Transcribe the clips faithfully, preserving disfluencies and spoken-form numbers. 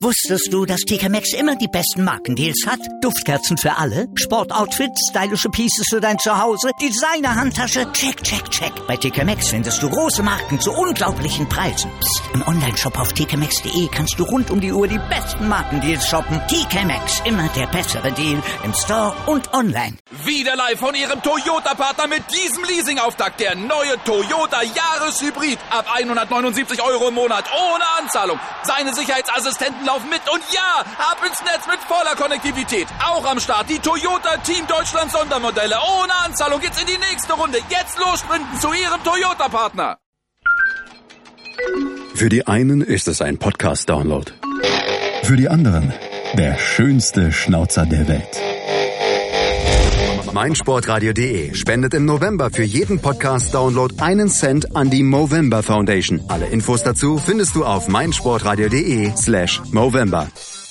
Wusstest du, dass T K Maxx immer die besten Markendeals hat? Duftkerzen für alle, Sportoutfits, stylische Pieces für dein Zuhause, Designer-Handtasche, check, check, check. Bei T K Maxx findest du große Marken zu unglaublichen Preisen. Psst. Im Onlineshop auf t k maxx punkt d e kannst du rund um die Uhr die besten Markendeals shoppen. T K Maxx, immer der bessere Deal im Store und online. Wieder live von Ihrem Toyota-Partner mit diesem Leasing-Auftakt. Der neue Toyota Jahreshybrid. Ab hundertneunundsiebzig Euro im Monat. Ohne Anzahlung. Seine Sicherheitsassistenten laufen mit. Und ja, ab ins Netz mit voller Konnektivität. Auch am Start die Toyota Team Deutschland Sondermodelle. Ohne Anzahlung geht's in die nächste Runde. Jetzt los sprinten zu Ihrem Toyota-Partner. Für die einen ist es ein Podcast-Download. Für die anderen der schönste Schnauzer der Welt. meinsportradio punkt de spendet im November für jeden Podcast-Download einen Cent an die Movember Foundation. Alle Infos dazu findest du auf meinsportradio punkt de slash Movember.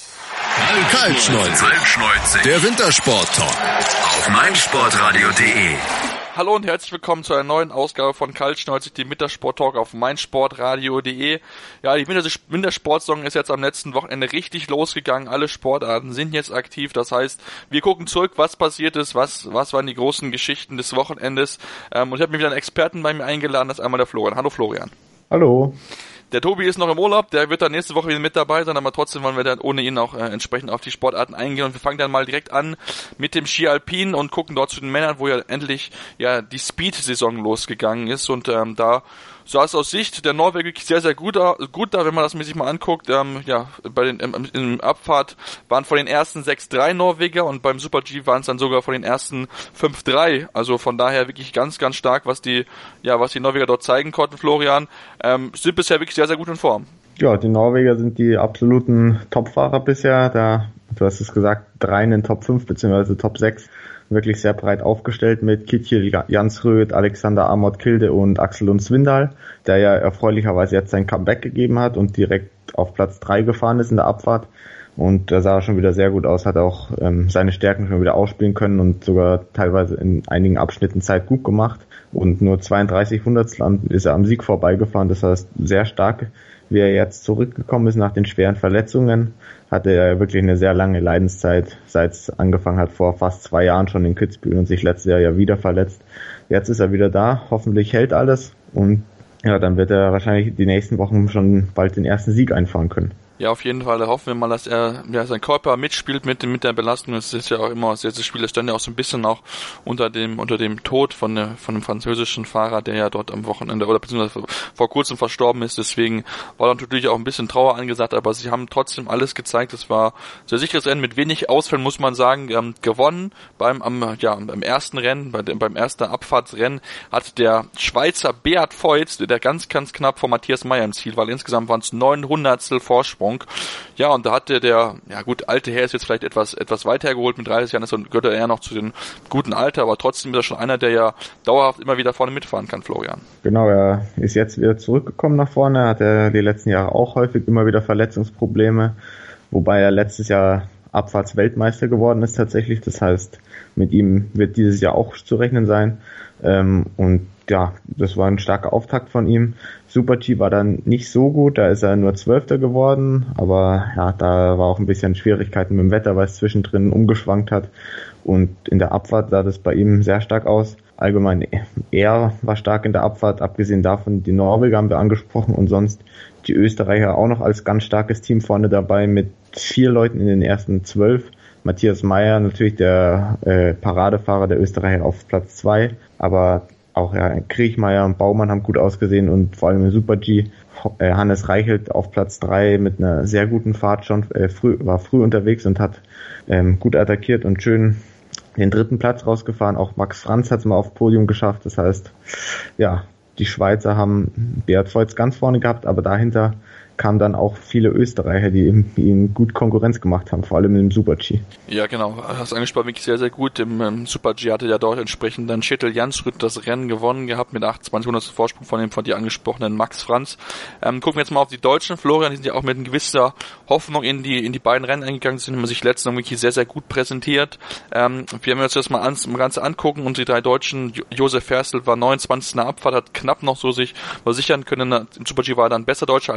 Kaltschneuzig. Der Wintersport-Talk auf meinsportradio punkt de. Hallo und herzlich willkommen zu einer neuen Ausgabe von Kaltschneuzig, dem Wintersport-Talk auf meinsportradio punkt de. Ja, die Wintersportsaison ist jetzt am letzten Wochenende richtig losgegangen. Alle Sportarten sind jetzt aktiv. Das heißt, wir gucken zurück, was passiert ist, was was waren die großen Geschichten des Wochenendes. Ähm, und ich habe mir wieder einen Experten bei mir eingeladen, das ist einmal der Florian. Hallo Florian. Hallo. Der Tobi ist noch im Urlaub, der wird dann nächste Woche wieder mit dabei sein, aber trotzdem wollen wir dann ohne ihn auch äh, entsprechend auf die Sportarten eingehen und wir fangen dann mal direkt an mit dem Ski Alpin und gucken dort zu den Männern, wo ja endlich ja die Speed-Saison losgegangen ist und ähm, da sah es aus Sicht der Norweger wirklich sehr, sehr gut, gut da, wenn man das sich mal anguckt. Ähm, ja, bei den im, im Abfahrt waren von den ersten sechs drei Norweger und beim Super-G waren es dann sogar von den ersten fünf drei. Also von daher wirklich ganz, ganz stark, was die, ja, was die Norweger dort zeigen konnten, Florian. Ähm, sind bisher wirklich sehr, sehr gut in Form. Ja, die Norweger sind die absoluten Topfahrer bisher. Da, du hast es gesagt, drei in den Top fünf bzw. Top sechs. Wirklich sehr breit aufgestellt mit Kittil Jansrud, Alexander Amott Kilde und Axel Lund Svindal, der ja erfreulicherweise jetzt sein Comeback gegeben hat und direkt auf Platz drei gefahren ist in der Abfahrt. Und da sah er schon wieder sehr gut aus, hat auch ähm, seine Stärken schon wieder ausspielen können und sogar teilweise in einigen Abschnitten Zeit gut gemacht. Und nur zweiunddreißig Hundertstel ist er am Sieg vorbeigefahren, das heißt sehr stark. Wie er jetzt zurückgekommen ist nach den schweren Verletzungen, hatte er wirklich eine sehr lange Leidenszeit, seit es angefangen hat, vor fast zwei Jahren schon in Kitzbühel und sich letztes Jahr ja wieder verletzt. Jetzt ist er wieder da, hoffentlich hält alles und ja, dann wird er wahrscheinlich die nächsten Wochen schon bald den ersten Sieg einfahren können. Ja, auf jeden Fall. Da hoffen wir mal, dass er ja sein Körper mitspielt mit mit der Belastung. Es ist ja auch immer, das Spiel stand ja auch so ein bisschen auch unter dem unter dem Tod von der von dem französischen Fahrer, der ja dort am Wochenende oder beziehungsweise vor kurzem verstorben ist. Deswegen war natürlich auch ein bisschen Trauer angesagt, aber sie haben trotzdem alles gezeigt. Es war ein sehr sicheres Rennen mit wenig Ausfällen, muss man sagen. Ähm, gewonnen beim am ja beim ersten Rennen, bei dem, beim ersten Abfahrtsrennen hat der Schweizer Beat Feuz, der ganz ganz knapp vor Matthias Meyer im Ziel war. Insgesamt waren es neun Hundertstel Vorsprung. Ja, und da hatte der, ja gut, alte Herr ist jetzt vielleicht etwas etwas weiter hergeholt, mit dreißig Jahren ist und gehört er eher noch zu den guten Alter, aber trotzdem ist er schon einer, der ja dauerhaft immer wieder vorne mitfahren kann, Florian. Genau, er ist jetzt wieder zurückgekommen nach vorne, hat er die letzten Jahre auch häufig immer wieder Verletzungsprobleme, wobei er letztes Jahr Abfahrtsweltmeister geworden ist tatsächlich, das heißt, mit ihm wird dieses Jahr auch zu rechnen sein, ähm, und ja, das war ein starker Auftakt von ihm. Super-G war dann nicht so gut, da ist er nur Zwölfter geworden, aber ja, da war auch ein bisschen Schwierigkeiten mit dem Wetter, weil es zwischendrin umgeschwankt hat und in der Abfahrt sah das bei ihm sehr stark aus. Allgemein, er war stark in der Abfahrt, abgesehen davon, die Norweger haben wir angesprochen und sonst die Österreicher auch noch als ganz starkes Team vorne dabei mit vier Leuten in den ersten zwölf. Matthias Meyer, natürlich der äh, Paradefahrer der Österreicher auf Platz zwei, aber auch ja, Kriechmeier und Baumann haben gut ausgesehen und vor allem im Super-G äh, Hannes Reichelt auf Platz drei mit einer sehr guten Fahrt schon, äh, früh, war früh unterwegs und hat ähm, gut attackiert und schön den dritten Platz rausgefahren. Auch Max Franz hat es mal aufs Podium geschafft. Das heißt, ja, die Schweizer haben Beat Feuz ganz vorne gehabt, aber dahinter kamen dann auch viele Österreicher, die ihm, die ihm gut Konkurrenz gemacht haben, vor allem im Super-G. Ja, genau. Hast angesprochen, wirklich sehr, sehr gut. Im ähm, Super-G hatte ja dort entsprechend dann Kittil Jansrud das Rennen gewonnen gehabt mit achtundzwanzig Hundertstel Vorsprung von dem von dir angesprochenen Max Franz. Ähm, gucken wir jetzt mal auf die Deutschen. Florian, die sind ja auch mit einer gewisser Hoffnung in die in die beiden Rennen eingegangen, sind immer sich letztens wirklich sehr, sehr gut präsentiert. Ähm, wir haben uns das mal ans, mal ganz angucken und die drei Deutschen, Josef Ferstl war neunundzwanzigster in der Abfahrt, hat knapp noch so sich versichern können. Im Super-G war er dann besser Deutscher als Zehnter.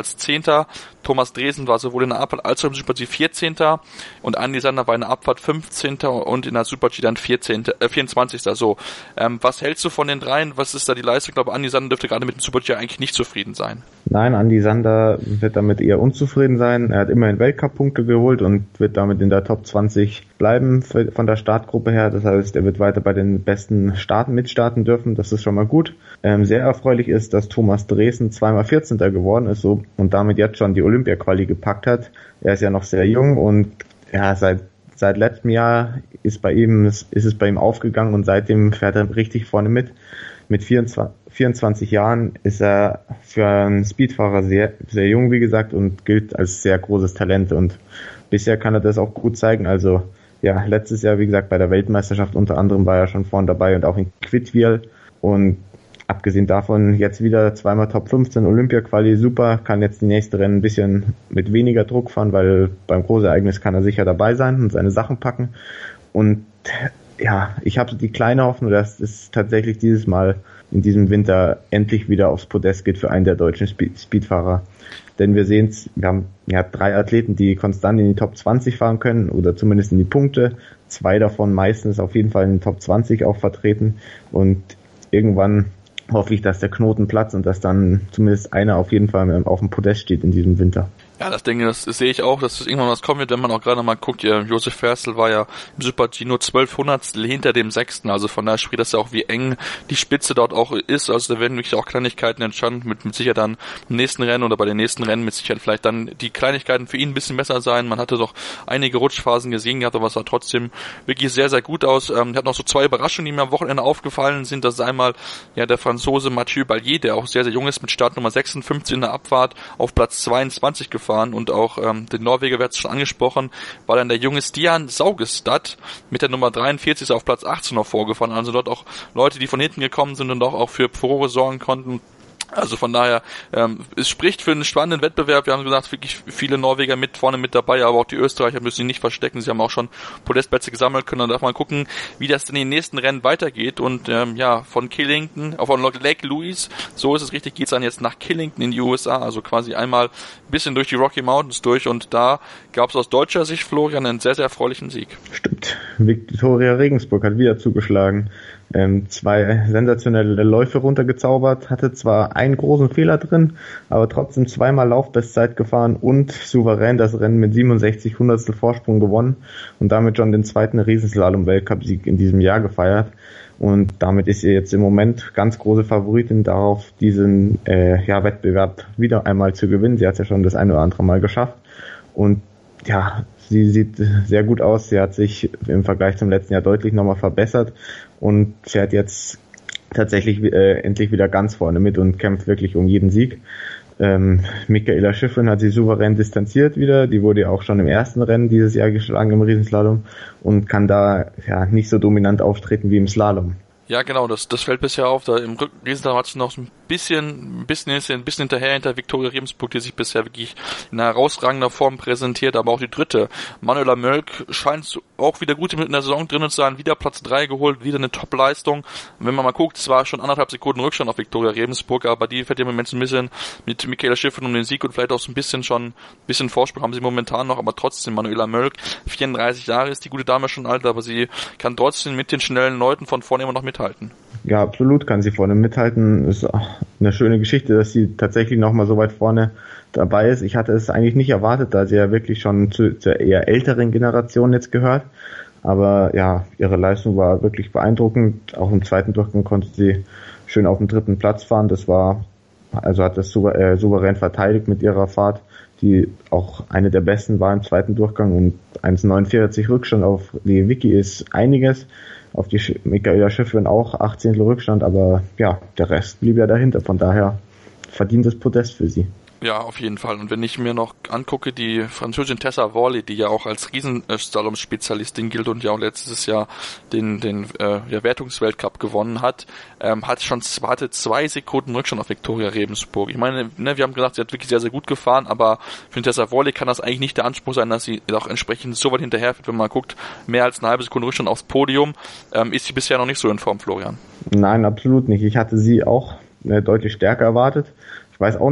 Dritter. Thomas Dresen war sowohl in der Abfahrt als auch im Super-G vierzehnter und Andi Sander war in der Abfahrt fünfzehnter und in der Super-G dann vierzehnter, äh, vierundzwanzigster So, ähm, was hältst du von den dreien? Was ist da die Leistung? Ich glaube, Andi Sander dürfte gerade mit dem Super-G eigentlich nicht zufrieden sein. Nein, Andi Sander wird damit eher unzufrieden sein. Er hat immerhin Weltcup-Punkte geholt und wird damit in der Top zwanzig bleiben von der Startgruppe her. Das heißt, er wird weiter bei den besten Starten mitstarten dürfen. Das ist schon mal gut. Ähm, sehr erfreulich ist, dass Thomas Dresen zweimal vierzehnter geworden ist so, und damit jetzt schon die Olympia-Quali gepackt hat. Er ist ja noch sehr jung und ja, seit seit letztem Jahr ist bei ihm ist, ist es bei ihm aufgegangen und seitdem fährt er richtig vorne mit. Mit vierundzwanzig, vierundzwanzig Jahren ist er für einen Speedfahrer sehr sehr jung, wie gesagt, und gilt als sehr großes Talent und bisher kann er das auch gut zeigen. Also ja, letztes Jahr, wie gesagt, bei der Weltmeisterschaft unter anderem war er schon vorne dabei und auch in Quidwil und abgesehen davon jetzt wieder zweimal Top fünfzehn Olympia-Quali, super, kann jetzt die nächste Rennen ein bisschen mit weniger Druck fahren, weil beim Großereignis kann er sicher dabei sein und seine Sachen packen. Und ja, ich habe die kleine Hoffnung, dass es tatsächlich dieses Mal in diesem Winter endlich wieder aufs Podest geht für einen der deutschen Speed- Speedfahrer. Denn wir sehen es, wir haben ja drei Athleten, die konstant in die Top zwanzig fahren können oder zumindest in die Punkte. Zwei davon meistens auf jeden Fall in den Top zwanzig auch vertreten. Und irgendwann hoffe ich, dass der Knoten platzt und dass dann zumindest einer auf jeden Fall auf dem Podest steht in diesem Winter. Ja, das Ding, das sehe ich auch, dass das irgendwann was kommen wird, wenn man auch gerade mal guckt, ja, Josef Ferstl war ja im Super-G nur zwölf Hundertstel hinter dem Sechsten, also von daher spricht das ja auch, wie eng die Spitze dort auch ist, also da werden wirklich auch Kleinigkeiten entstanden, mit, mit Sicherheit dann im nächsten Rennen oder bei den nächsten Rennen mit Sicherheit vielleicht dann die Kleinigkeiten für ihn ein bisschen besser sein, man hatte doch einige Rutschphasen gesehen gehabt, aber es sah trotzdem wirklich sehr, sehr gut aus. Ähm, hat noch so zwei Überraschungen, die mir am Wochenende aufgefallen sind, das ist einmal ja der Franzose Mathieu Ballier, der auch sehr, sehr jung ist, mit Startnummer sechsundfünfzig in der Abfahrt auf Platz zweiundzwanzig gefahren und auch ähm, den Norweger, wer hat es schon angesprochen, war dann der junge Stian Saugestad mit der Nummer dreiundvierzig auf Platz achtzehn noch vorgefahren, also dort auch Leute, die von hinten gekommen sind und auch, auch für Furore sorgen konnten. Also von daher, ähm, es spricht für einen spannenden Wettbewerb. Wir haben gesagt, wirklich viele Norweger mit vorne mit dabei, aber auch die Österreicher müssen sich nicht verstecken. Sie haben auch schon Podestplätze gesammelt können. Dann darf man gucken, wie das in den nächsten Rennen weitergeht. Und ähm, ja, von Killington, auch von Lake Louise, so ist es richtig, geht's dann jetzt nach Killington in die U S A. Also quasi einmal ein bisschen durch die Rocky Mountains durch. Und da gab es aus deutscher Sicht, Florian, einen sehr, sehr erfreulichen Sieg. Stimmt. Viktoria Regensburg hat wieder zugeschlagen. Ähm, zwei sensationelle Läufe runtergezaubert, hatte zwar einen großen Fehler drin, aber trotzdem zweimal Laufbestzeit gefahren und souverän das Rennen mit siebenundsechzig Hundertstel Vorsprung gewonnen und damit schon den zweiten Riesenslalom-Weltcup-Sieg in diesem Jahr gefeiert. Und damit ist sie jetzt im Moment ganz große Favoritin darauf, diesen äh, ja, Wettbewerb wieder einmal zu gewinnen. Sie hat es ja schon das ein oder andere Mal geschafft. Und ja, sie sieht sehr gut aus. Sie hat sich im Vergleich zum letzten Jahr deutlich nochmal verbessert und fährt jetzt tatsächlich äh, endlich wieder ganz vorne mit und kämpft wirklich um jeden Sieg. Ähm, Michaela Schiffrin hat sie souverän distanziert wieder. Die wurde ja auch schon im ersten Rennen dieses Jahr geschlagen im Riesenslalom und kann da ja nicht so dominant auftreten wie im Slalom. Ja, genau, das, das fällt bisher auf. Da im Riesenslalom hat sie noch ein bisschen, ein bisschen, ein bisschen hinterher hinter Viktoria Regensburg, die sich bisher wirklich in einer herausragender Form präsentiert, aber auch die dritte. Manuela Mölk scheint auch wieder gut mit in der Saison drinnen zu sein, wieder Platz drei geholt, wieder eine Top-Leistung. Wenn man mal guckt, es war schon anderthalb Sekunden Rückstand auf Viktoria Regensburg, aber die fährt im Moment ein bisschen mit Michaela Schiffrin um den Sieg und vielleicht auch so ein bisschen schon, ein bisschen Vorsprung haben sie momentan noch, aber trotzdem, Manuela Mölk, vierunddreißig Jahre ist die gute Dame schon alt, aber sie kann trotzdem mit den schnellen Leuten von vorne immer noch mithalten. Ja, absolut kann sie vorne mithalten. Ist eine schöne Geschichte, dass sie tatsächlich nochmal so weit vorne dabei ist. Ich hatte es eigentlich nicht erwartet, da sie ja wirklich schon zu, zur eher älteren Generation jetzt gehört. Aber ja, ihre Leistung war wirklich beeindruckend. Auch im zweiten Durchgang konnte sie schön auf den dritten Platz fahren. Das war, also hat das souver- äh, souverän verteidigt mit ihrer Fahrt, die auch eine der besten war im zweiten Durchgang. Und eins Komma neunundvierzig Rückstand auf die Vicky ist einiges. Auf die Sch- Michaela Schiffrin auch achtzehntel Rückstand, aber ja, der Rest blieb ja dahinter. Von daher verdientes Podest für sie. Ja, auf jeden Fall. Und wenn ich mir noch angucke, die Französin Tessa Worley, die ja auch als Riesenslalom-Spezialistin gilt und ja auch letztes Jahr den den äh, ja, Wertungsweltcup gewonnen hat, ähm, hat schon hatte zwei Sekunden Rückstand auf Viktoria Regensburg. Ich meine, ne, wir haben gesagt, sie hat wirklich sehr, sehr gut gefahren, aber für Tessa Worley kann das eigentlich nicht der Anspruch sein, dass sie auch entsprechend so weit hinterherfährt, wenn man guckt, mehr als eine halbe Sekunde Rückstand aufs Podium, ähm, ist sie bisher noch nicht so in Form, Florian. Nein, absolut nicht. Ich hatte sie auch äh, deutlich stärker erwartet. Ich weiß auch nicht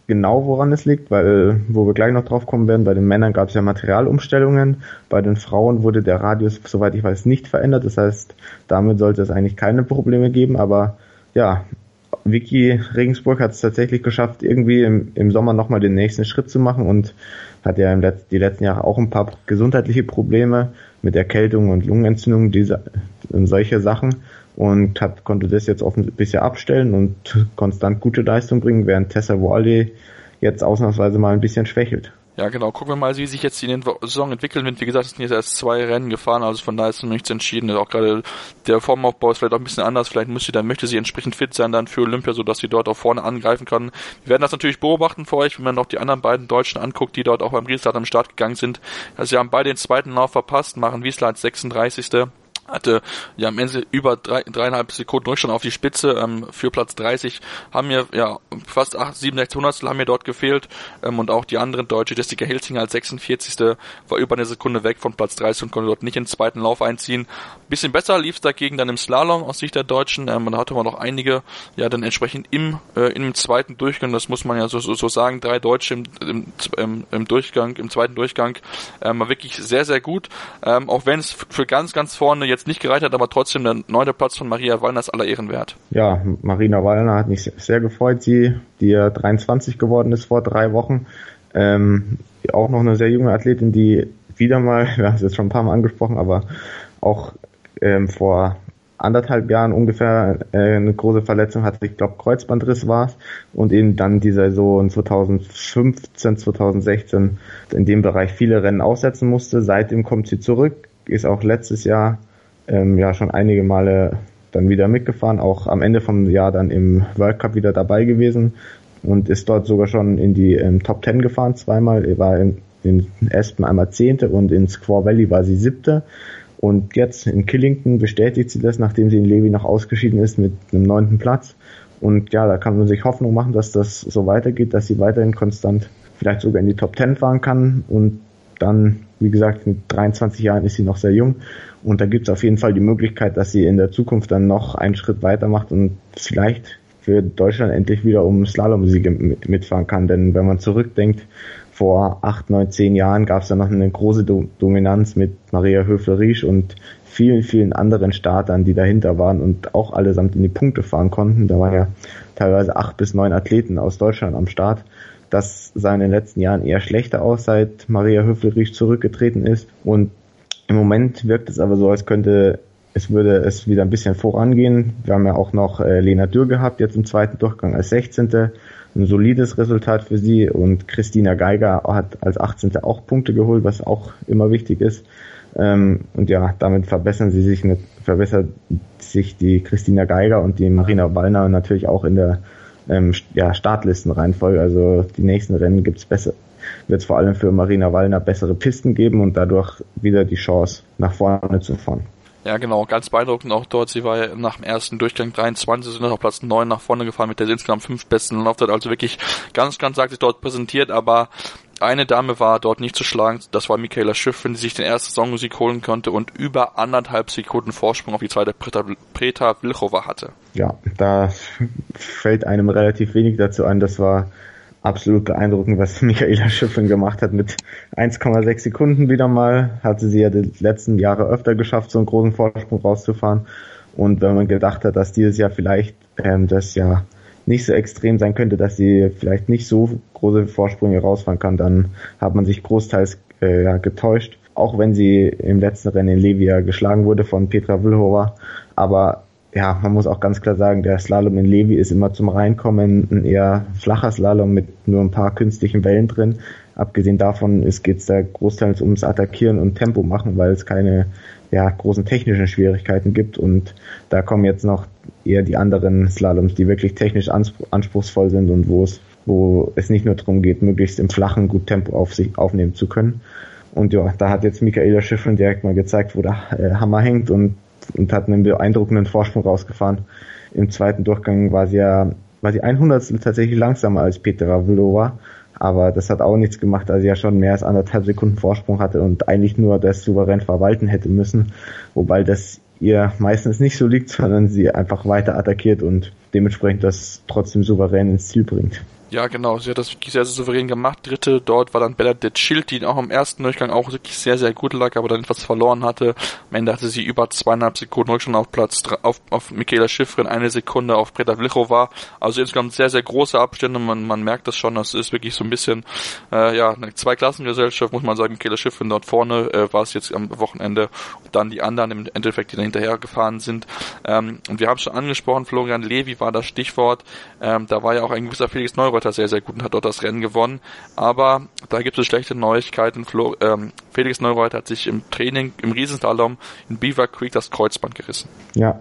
genau, woran es liegt, weil, wo wir gleich noch drauf kommen werden, bei den Männern gab es ja Materialumstellungen, bei den Frauen wurde der Radius, soweit ich weiß, nicht verändert, das heißt, damit sollte es eigentlich keine Probleme geben, aber ja, Vicky Regensburg hat es tatsächlich geschafft, irgendwie im, im Sommer nochmal den nächsten Schritt zu machen und hat ja im Letz-, die letzten Jahre auch ein paar gesundheitliche Probleme mit Erkältung und Lungenentzündung, diese, und solche Sachen, und hat, konnte das jetzt offensichtlich bisher abstellen und konstant gute Leistung bringen, während Tessa Worley jetzt ausnahmsweise mal ein bisschen schwächelt. Ja, genau. Gucken wir mal, wie sich jetzt die Saison entwickeln wird. Wie gesagt, es sind jetzt erst zwei Rennen gefahren, also von daher ist noch nichts entschieden. Auch gerade der Formaufbau ist vielleicht auch ein bisschen anders. Vielleicht müsste, dann möchte sie entsprechend fit sein dann für Olympia, sodass sie dort auch vorne angreifen kann. Wir werden das natürlich beobachten für euch, wenn man noch die anderen beiden Deutschen anguckt, die dort auch beim Restart am Start gegangen sind. Also sie haben beide den zweiten Lauf verpasst, machen Wiesler als sechsunddreißigste hatte ja am Ende über drei, dreieinhalb Sekunden Rückstand auf die Spitze, ähm, für Platz dreißig haben mir ja fast acht, siebenundsechzig Hundertstel haben mir dort gefehlt, ähm, und auch die anderen Deutsche, Jessica Hilzinger als sechsundvierzigste war über eine Sekunde weg von Platz dreißig und konnte dort nicht in den zweiten Lauf einziehen. Bisschen besser lief es dagegen dann im Slalom aus Sicht der Deutschen, ähm, und da hatte man noch einige, ja dann entsprechend im äh, im zweiten Durchgang, das muss man ja so, so, so sagen, drei Deutsche im, im, im, im Durchgang, im zweiten Durchgang, ähm, war wirklich sehr, sehr gut, ähm, auch wenn es für ganz, ganz vorne jetzt nicht gereicht hat, aber trotzdem der neunte Platz von Maria Wallner ist aller Ehren wert. Ja, Marina Wallner hat mich sehr gefreut, sie, die ja dreiundzwanzig geworden ist vor drei Wochen. Ähm, auch noch eine sehr junge Athletin, die wieder mal, wir haben es jetzt schon ein paar Mal angesprochen, aber auch ähm, vor anderthalb Jahren ungefähr äh, eine große Verletzung hatte, ich glaube Kreuzbandriss war es, und eben dann die Saison zweitausendfünfzehn, zweitausendsechzehn in dem Bereich viele Rennen aussetzen musste. Seitdem kommt sie zurück, ist auch letztes Jahr ähm, ja schon einige Male dann wieder mitgefahren, auch am Ende vom Jahr dann im World Cup wieder dabei gewesen und ist dort sogar schon in die ähm, Top Ten gefahren zweimal, er war in, in Aspen einmal Zehnte und in Squaw Valley war sie Siebte. Und jetzt in Killington bestätigt sie das, nachdem sie in Levi noch ausgeschieden ist mit einem neunten Platz. Und ja, da kann man sich Hoffnung machen, dass das so weitergeht, dass sie weiterhin konstant vielleicht sogar in die Top Ten fahren kann. Und dann, wie gesagt, mit dreiundzwanzig Jahren ist sie noch sehr jung. Und da gibt es auf jeden Fall die Möglichkeit, dass sie in der Zukunft dann noch einen Schritt weitermacht und vielleicht für Deutschland endlich wieder um Slalom-Siege mitfahren kann. Denn wenn man zurückdenkt, vor acht, neun, zehn Jahren gab es da noch eine große Do- Dominanz mit Maria Höfler-Riesch und vielen, vielen anderen Startern, die dahinter waren und auch allesamt in die Punkte fahren konnten. Da waren ja teilweise acht bis neun Athleten aus Deutschland am Start. Das sah in den letzten Jahren eher schlechter aus, seit Maria Höfler-Riesch zurückgetreten ist. Und im Moment wirkt es aber so, als könnte es würde es wieder ein bisschen vorangehen. Wir haben ja auch noch äh, Lena Dürr gehabt, jetzt im zweiten Durchgang als sechzehnte Ein solides Resultat für sie, und Christina Geiger hat als achtzehnte auch Punkte geholt, was auch immer wichtig ist. Ähm, und ja, damit verbessern sie sich, verbessert sich die Christina Geiger und die Marina Wallner natürlich auch in der ähm, ja, Startlistenreihenfolge. Also die nächsten Rennen gibt's besser, wird es vor allem für Marina Wallner bessere Pisten geben und dadurch wieder die Chance, nach vorne zu fahren. Ja, genau, ganz beeindruckend auch dort. Sie war ja nach dem ersten Durchgang dreiundzwanzig, sind auf Platz neun nach vorne gefahren mit der insgesamt fünf besten Laufzeit. Also wirklich ganz, ganz stark sich dort präsentiert, aber eine Dame war dort nicht zu schlagen. Das war Michaela Schiff, wenn sie sich den ersten Saisonsieg holen konnte und über anderthalb Sekunden Vorsprung auf die zweite Preta, Preta Vlhova hatte. Ja, da fällt einem relativ wenig dazu ein. Das war absolut beeindruckend, was Michaela Schiffrin gemacht hat. Mit eins Komma sechs Sekunden wieder mal. Hatte sie ja die letzten Jahre öfter geschafft, so einen großen Vorsprung rauszufahren. Und wenn man gedacht hat, dass dieses Jahr vielleicht ähm, das ja nicht so extrem sein könnte, dass sie vielleicht nicht so große Vorsprünge rausfahren kann, dann hat man sich großteils äh, ja, getäuscht. Auch wenn sie im letzten Rennen in Levi ja geschlagen wurde von Petra Vlhova. Aber ja, man muss auch ganz klar sagen, der Slalom in Levi ist immer zum Reinkommen ein eher flacher Slalom mit nur ein paar künstlichen Wellen drin. Abgesehen davon geht es da großteils ums Attackieren und Tempo machen, weil es keine ja, großen technischen Schwierigkeiten gibt. Und da kommen jetzt noch eher die anderen Slaloms, die wirklich technisch anspruchsvoll sind und wo es, wo es nicht nur darum geht, möglichst im Flachen gut Tempo auf sich aufnehmen zu können. Und ja, da hat jetzt Michaela Schiffrin direkt mal gezeigt, wo der äh, Hammer hängt, und und hat einen beeindruckenden Vorsprung rausgefahren. Im zweiten Durchgang war sie ja, war sie ein Hundertstel tatsächlich langsamer als Petra Vlhova, aber das hat auch nichts gemacht, da sie ja schon mehr als anderthalb Sekunden Vorsprung hatte und eigentlich nur das souverän verwalten hätte müssen, wobei das ihr meistens nicht so liegt, sondern sie einfach weiter attackiert und dementsprechend das trotzdem souverän ins Ziel bringt. Ja, genau. Sie hat das wirklich sehr, sehr souverän gemacht. Dritte dort war dann Bernadette Schild, die auch im ersten Durchgang auch wirklich sehr, sehr gut lag, aber dann etwas verloren hatte. Am Ende hatte sie über zweieinhalb Sekunden Rückstand auf Platz, auf, auf Michaela Schifrin, eine Sekunde auf Breda Vlichova. Also insgesamt sehr, sehr große Abstände. Man, man merkt das schon. Das ist wirklich so ein bisschen, äh, ja, eine Zweiklassengesellschaft, muss man sagen. Michaela Schifrin dort vorne, äh, war es jetzt am Wochenende. Und dann die anderen im Endeffekt, die da hinterher gefahren sind. Ähm, und wir haben es schon angesprochen, Florian Levi war das Stichwort. Ähm, da war ja auch ein gewisser Felix Neureuter sehr, sehr gut und hat dort das Rennen gewonnen. Aber da gibt es schlechte Neuigkeiten. Flo, ähm, Felix Neureuter hat sich im Training, im Riesenslalom in Beaver Creek das Kreuzband gerissen. Ja,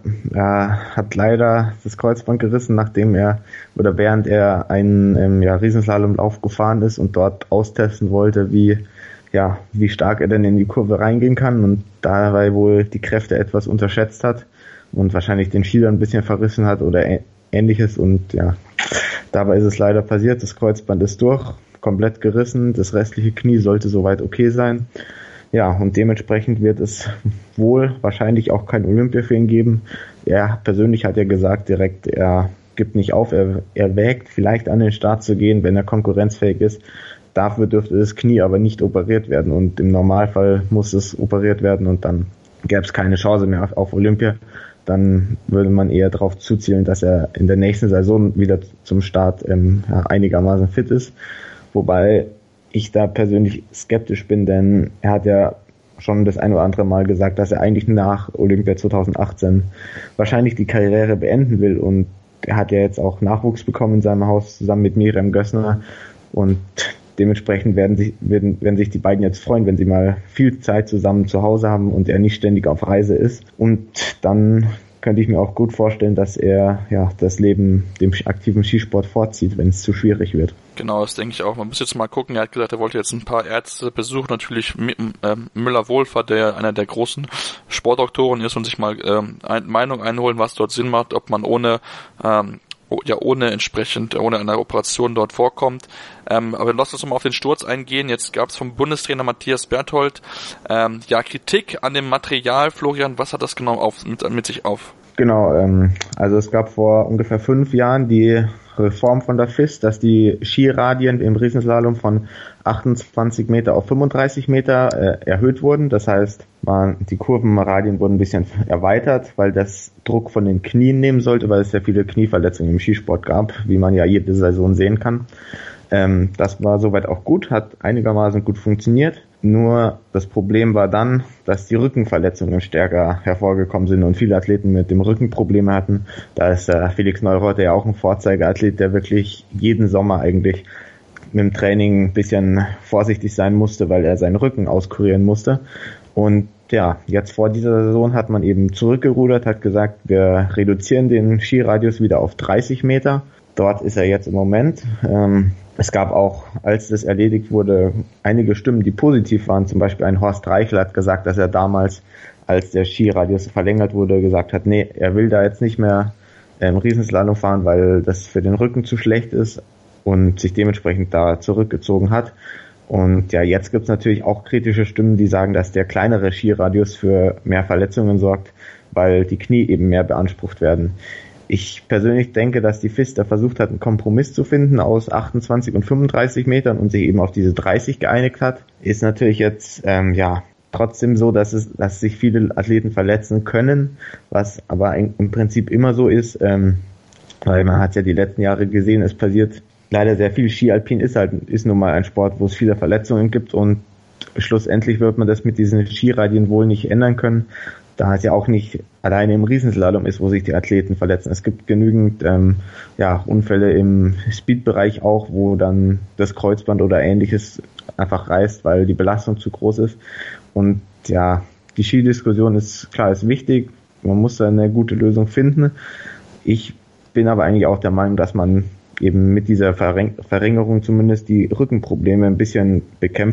er hat leider das Kreuzband gerissen, nachdem er oder während er einen ähm, ja, Riesenslalomlauf gefahren ist und dort austesten wollte, wie ja, wie stark er denn in die Kurve reingehen kann und dabei wohl die Kräfte etwas unterschätzt hat und wahrscheinlich den Ski dann ein bisschen verrissen hat oder ä- ähnliches und ja, dabei ist es leider passiert, das Kreuzband ist durch, komplett gerissen, das restliche Knie sollte soweit okay sein. Ja, und dementsprechend wird es wohl wahrscheinlich auch kein Olympia für ihn geben. Er persönlich hat ja gesagt direkt, er gibt nicht auf, er, er wägt vielleicht an den Start zu gehen, wenn er konkurrenzfähig ist. Dafür dürfte das Knie aber nicht operiert werden und im Normalfall muss es operiert werden und dann gäbe es keine Chance mehr auf, auf Olympia. Dann würde man eher darauf zuzielen, dass er in der nächsten Saison wieder zum Start ähm, ja, einigermaßen fit ist. Wobei ich da persönlich skeptisch bin, denn er hat ja schon das ein oder andere Mal gesagt, dass er eigentlich nach Olympia zwanzig achtzehn wahrscheinlich die Karriere beenden will und er hat ja jetzt auch Nachwuchs bekommen in seinem Haus zusammen mit Miriam Gössner und dementsprechend werden sich, werden, werden sich die beiden jetzt freuen, wenn sie mal viel Zeit zusammen zu Hause haben und er nicht ständig auf Reise ist. Und dann könnte ich mir auch gut vorstellen, dass er ja das Leben dem aktiven Skisport vorzieht, wenn es zu schwierig wird. Genau, das denke ich auch. Man muss jetzt mal gucken. Er hat gesagt, er wollte jetzt ein paar Ärzte besuchen. Natürlich ähm, Müller-Wohlfahrt, der einer der großen Sportdoktoren ist und sich mal ähm, eine Meinung einholen, was dort Sinn macht, ob man ohne ähm, ja ohne entsprechend, ohne eine Operation dort vorkommt. Ähm, aber lass uns mal auf den Sturz eingehen. Jetzt gab es vom Bundestrainer Matthias Berthold ähm, ja Kritik an dem Material. Florian, was hat das genau auf, mit, mit sich auf? Genau, ähm, also es gab vor ungefähr fünf Jahren die Reform von der F I S, dass die Skiradien im Riesenslalom von achtundzwanzig Meter auf fünfunddreißig Meter äh, erhöht wurden. Das heißt, man, die Kurvenradien wurden ein bisschen erweitert, weil das Druck von den Knien nehmen sollte, weil es sehr viele Knieverletzungen im Skisport gab, wie man ja jede Saison sehen kann. Ähm, das war soweit auch gut, hat einigermaßen gut funktioniert. Nur das Problem war dann, dass die Rückenverletzungen stärker hervorgekommen sind und viele Athleten mit dem Rücken Probleme hatten. Da ist äh, Felix Neureuter ja auch ein Vorzeigeathlet, der wirklich jeden Sommer eigentlich mit dem Training ein bisschen vorsichtig sein musste, weil er seinen Rücken auskurieren musste. Und ja, jetzt vor dieser Saison hat man eben zurückgerudert, hat gesagt, wir reduzieren den Skiradius wieder auf dreißig Meter. Dort ist er jetzt im Moment. Ähm, es gab auch, als das erledigt wurde, einige Stimmen, die positiv waren. Zum Beispiel ein Horst Reichel hat gesagt, dass er damals, als der Skiradius verlängert wurde, gesagt hat, nee, er will da jetzt nicht mehr ähm, Riesenslalom fahren, weil das für den Rücken zu schlecht ist und sich dementsprechend da zurückgezogen hat. Und ja, jetzt gibt es natürlich auch kritische Stimmen, die sagen, dass der kleinere Skiradius für mehr Verletzungen sorgt, weil die Knie eben mehr beansprucht werden. Ich persönlich denke, dass die F I S da versucht hat, einen Kompromiss zu finden aus achtundzwanzig und fünfunddreißig Metern und sich eben auf diese dreißig geeinigt hat. Ist natürlich jetzt ähm, ja trotzdem so, dass es, dass sich viele Athleten verletzen können, was aber im Prinzip immer so ist, ähm, weil man hat ja die letzten Jahre gesehen, es passiert leider sehr viel. Ski Alpin ist halt ist nun mal ein Sport, wo es viele Verletzungen gibt und schlussendlich wird man das mit diesen Skiradien wohl nicht ändern können. Da es ja auch nicht alleine im Riesenslalom ist, wo sich die Athleten verletzen. Es gibt genügend ähm, ja, Unfälle im Speedbereich auch, wo dann das Kreuzband oder ähnliches einfach reißt, weil die Belastung zu groß ist. Und ja, die Skidiskussion ist klar, ist wichtig. Man muss da eine gute Lösung finden. Ich bin aber eigentlich auch der Meinung, dass man eben mit dieser Verringerung zumindest die Rückenprobleme ein bisschen bekämpfen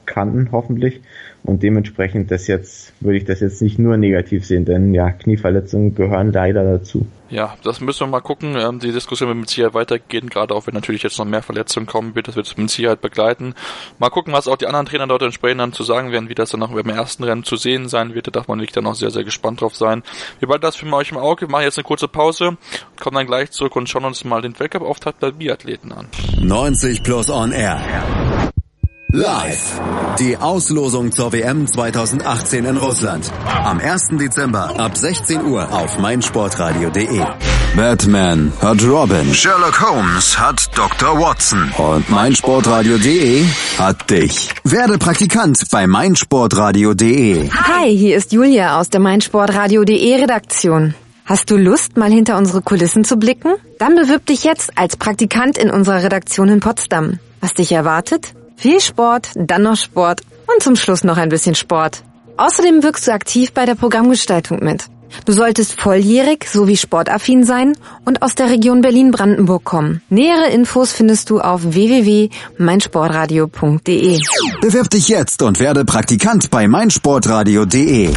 kann, hoffentlich. Und dementsprechend das jetzt, würde ich das jetzt nicht nur negativ sehen, denn ja, Knieverletzungen gehören leider dazu. Ja, das müssen wir mal gucken. Ähm, die Diskussion wird mit Sicherheit weitergehen, gerade auch wenn natürlich jetzt noch mehr Verletzungen kommen wird. Das wird mit Sicherheit begleiten. Mal gucken, was auch die anderen Trainer dort entsprechend dann zu sagen werden, wie das dann auch beim ersten Rennen zu sehen sein wird. Da darf man wirklich dann auch sehr, sehr gespannt drauf sein. Wir behalten das für euch im Auge. Wir machen jetzt eine kurze Pause, kommen dann gleich zurück und schauen uns mal den Weltcup-Auftakt bei Biathleten an. neunzig plus on air. Live. Die Auslosung zur W M zwanzig achtzehn in Russland. Am ersten Dezember ab sechzehn Uhr auf meinsportradio punkt de. Batman hat Robin. Sherlock Holmes hat Doktor Watson. Und meinsportradio punkt de hat dich. Werde Praktikant bei meinsportradio punkt de. Hi, hier ist Julia aus der meinsportradio punkt de Redaktion. Hast du Lust, mal hinter unsere Kulissen zu blicken? Dann bewirb dich jetzt als Praktikant in unserer Redaktion in Potsdam. Was dich erwartet? Viel Sport, dann noch Sport und zum Schluss noch ein bisschen Sport. Außerdem wirkst du aktiv bei der Programmgestaltung mit. Du solltest volljährig sowie sportaffin sein und aus der Region Berlin-Brandenburg kommen. Nähere Infos findest du auf w w w punkt meinsportradio punkt de. Bewirb dich jetzt und werde Praktikant bei meinsportradio punkt de.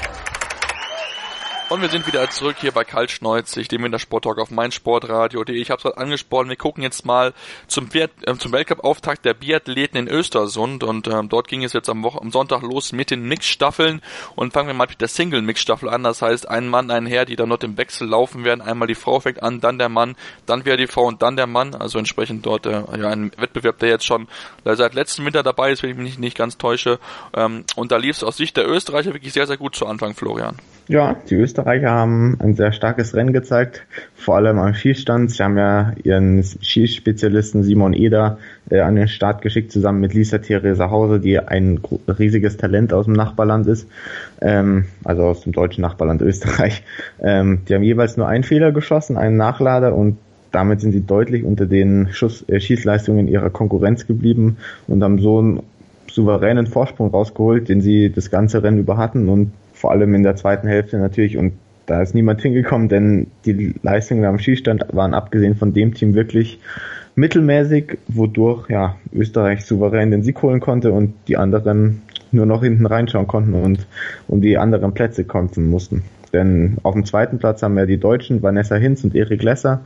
Und wir sind wieder zurück hier bei Kaltschneuzig, dem Wintersporttalk auf meinsportradio punkt de. Ich habe es gerade angesprochen, wir gucken jetzt mal zum, Biat- äh, zum Weltcup-Auftakt der Biathleten in Östersund und ähm, dort ging es jetzt am, Woche- am Sonntag los mit den Mixstaffeln und fangen wir mal mit der Single-Mixstaffel an, das heißt ein Mann, ein Herr, die dann dort im Wechsel laufen werden, einmal die Frau fängt an, dann der Mann, dann wieder die Frau und dann der Mann, also entsprechend dort äh, ja, ein Wettbewerb, der jetzt schon seit letztem Winter dabei ist, wenn ich mich nicht, nicht ganz täusche, ähm, und da lief es aus Sicht der Österreicher wirklich sehr, sehr gut zu Anfang, Florian. Ja, die Österreicher haben ein sehr starkes Rennen gezeigt, vor allem am Schießstand. Sie haben ja ihren Schießspezialisten Simon Eder äh, an den Start geschickt, zusammen mit Lisa Theresa Hause, die ein riesiges Talent aus dem Nachbarland ist, ähm, also aus dem deutschen Nachbarland Österreich. Ähm, die haben jeweils nur einen Fehler geschossen, einen Nachlader, und damit sind sie deutlich unter den Schuss, äh, Schießleistungen ihrer Konkurrenz geblieben und haben so einen souveränen Vorsprung rausgeholt, den sie das ganze Rennen über hatten, und vor allem in der zweiten Hälfte natürlich, und da ist niemand hingekommen, denn die Leistungen am Schießstand waren abgesehen von dem Team wirklich mittelmäßig, wodurch ja Österreich souverän den Sieg holen konnte und die anderen nur noch hinten reinschauen konnten und um die anderen Plätze kämpfen mussten. Denn auf dem zweiten Platz haben wir die Deutschen Vanessa Hinz und Erik Lesser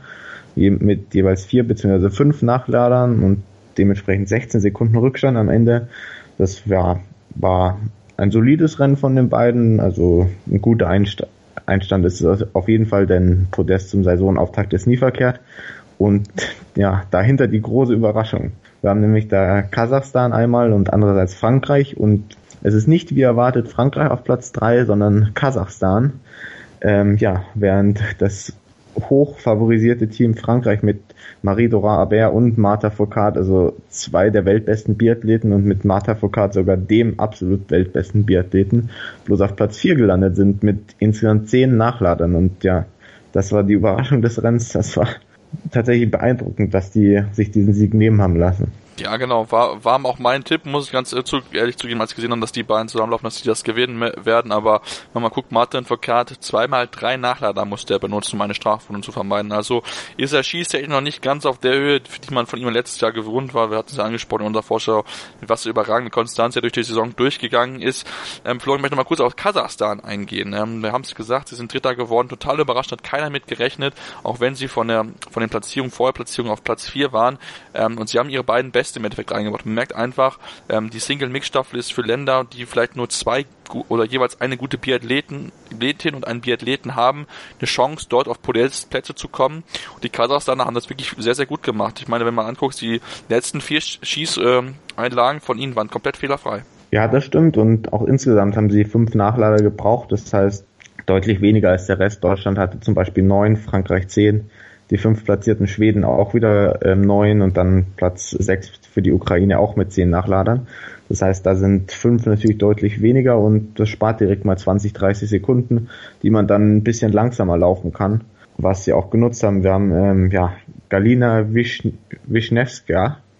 mit jeweils vier bzw. fünf Nachladern und dementsprechend sechzehn Sekunden Rückstand am Ende. Das ja, war ein solides Rennen von den beiden, also ein guter Einstand. Einstand ist auf jeden Fall, denn Podest zum Saisonauftakt ist nie verkehrt. Und ja, dahinter die große Überraschung. Wir haben nämlich da Kasachstan einmal und andererseits Frankreich, und es ist nicht wie erwartet Frankreich auf Platz drei, sondern Kasachstan. Ähm, ja, während das hoch favorisierte Team Frankreich mit Marie-Dora Aber und Marta Fourcade, also zwei der weltbesten Biathleten, und mit Marta Fourcade sogar dem absolut weltbesten Biathleten, bloß auf Platz vier gelandet sind mit insgesamt zehn Nachladern. Und ja, das war die Überraschung des Rennens. Das war tatsächlich beeindruckend, dass die sich diesen Sieg nehmen haben lassen. Ja, genau, war, war auch mein Tipp, muss ich ganz zu, ehrlich zugeben, als ich gesehen habe, dass die beiden zusammenlaufen, dass die das gewinnen werden, aber wenn man guckt, Martin Fourcade, zweimal drei Nachlader musste er benutzen, um eine Strafrunde zu vermeiden, also ist er schießt noch nicht ganz auf der Höhe, die man von ihm letztes Jahr gewohnt war. Wir hatten es ja angesprochen in unserer Vorschau, mit was für überragende Konstanz er durch die Saison durchgegangen ist. Ähm, Florian, ich möchte noch mal kurz auf Kasachstan eingehen. Ähm, wir haben es gesagt, sie sind Dritter geworden, total überrascht, hat keiner mit gerechnet, auch wenn sie von der von den Platzierungen, Vorherplatzierungen auf Platz vier waren, ähm, und sie haben ihre beiden besten im Endeffekt eingebaut. Man merkt einfach, ähm, die Single-Mix-Staffel ist für Länder, die vielleicht nur zwei gu- oder jeweils eine gute Biathleten, Biathletin und einen Biathleten haben, eine Chance, dort auf Podestplätze zu kommen. Und die Kasachstaner haben das wirklich sehr, sehr gut gemacht. Ich meine, wenn man anguckt, die letzten vier Schießeinlagen von ihnen waren komplett fehlerfrei. Ja, das stimmt, und auch insgesamt haben sie fünf Nachlader gebraucht, das heißt deutlich weniger als der Rest. Deutschland hatte zum Beispiel neun, Frankreich zehn, die fünf platzierten Schweden auch wieder ähm, neun und dann Platz sechs für die Ukraine auch mit zehn Nachladern. Das heißt, da sind fünf natürlich deutlich weniger, und das spart direkt mal zwanzig, dreißig Sekunden, die man dann ein bisschen langsamer laufen kann, was sie auch genutzt haben. Wir haben ähm, ja Galina Wisch- Wischnewska,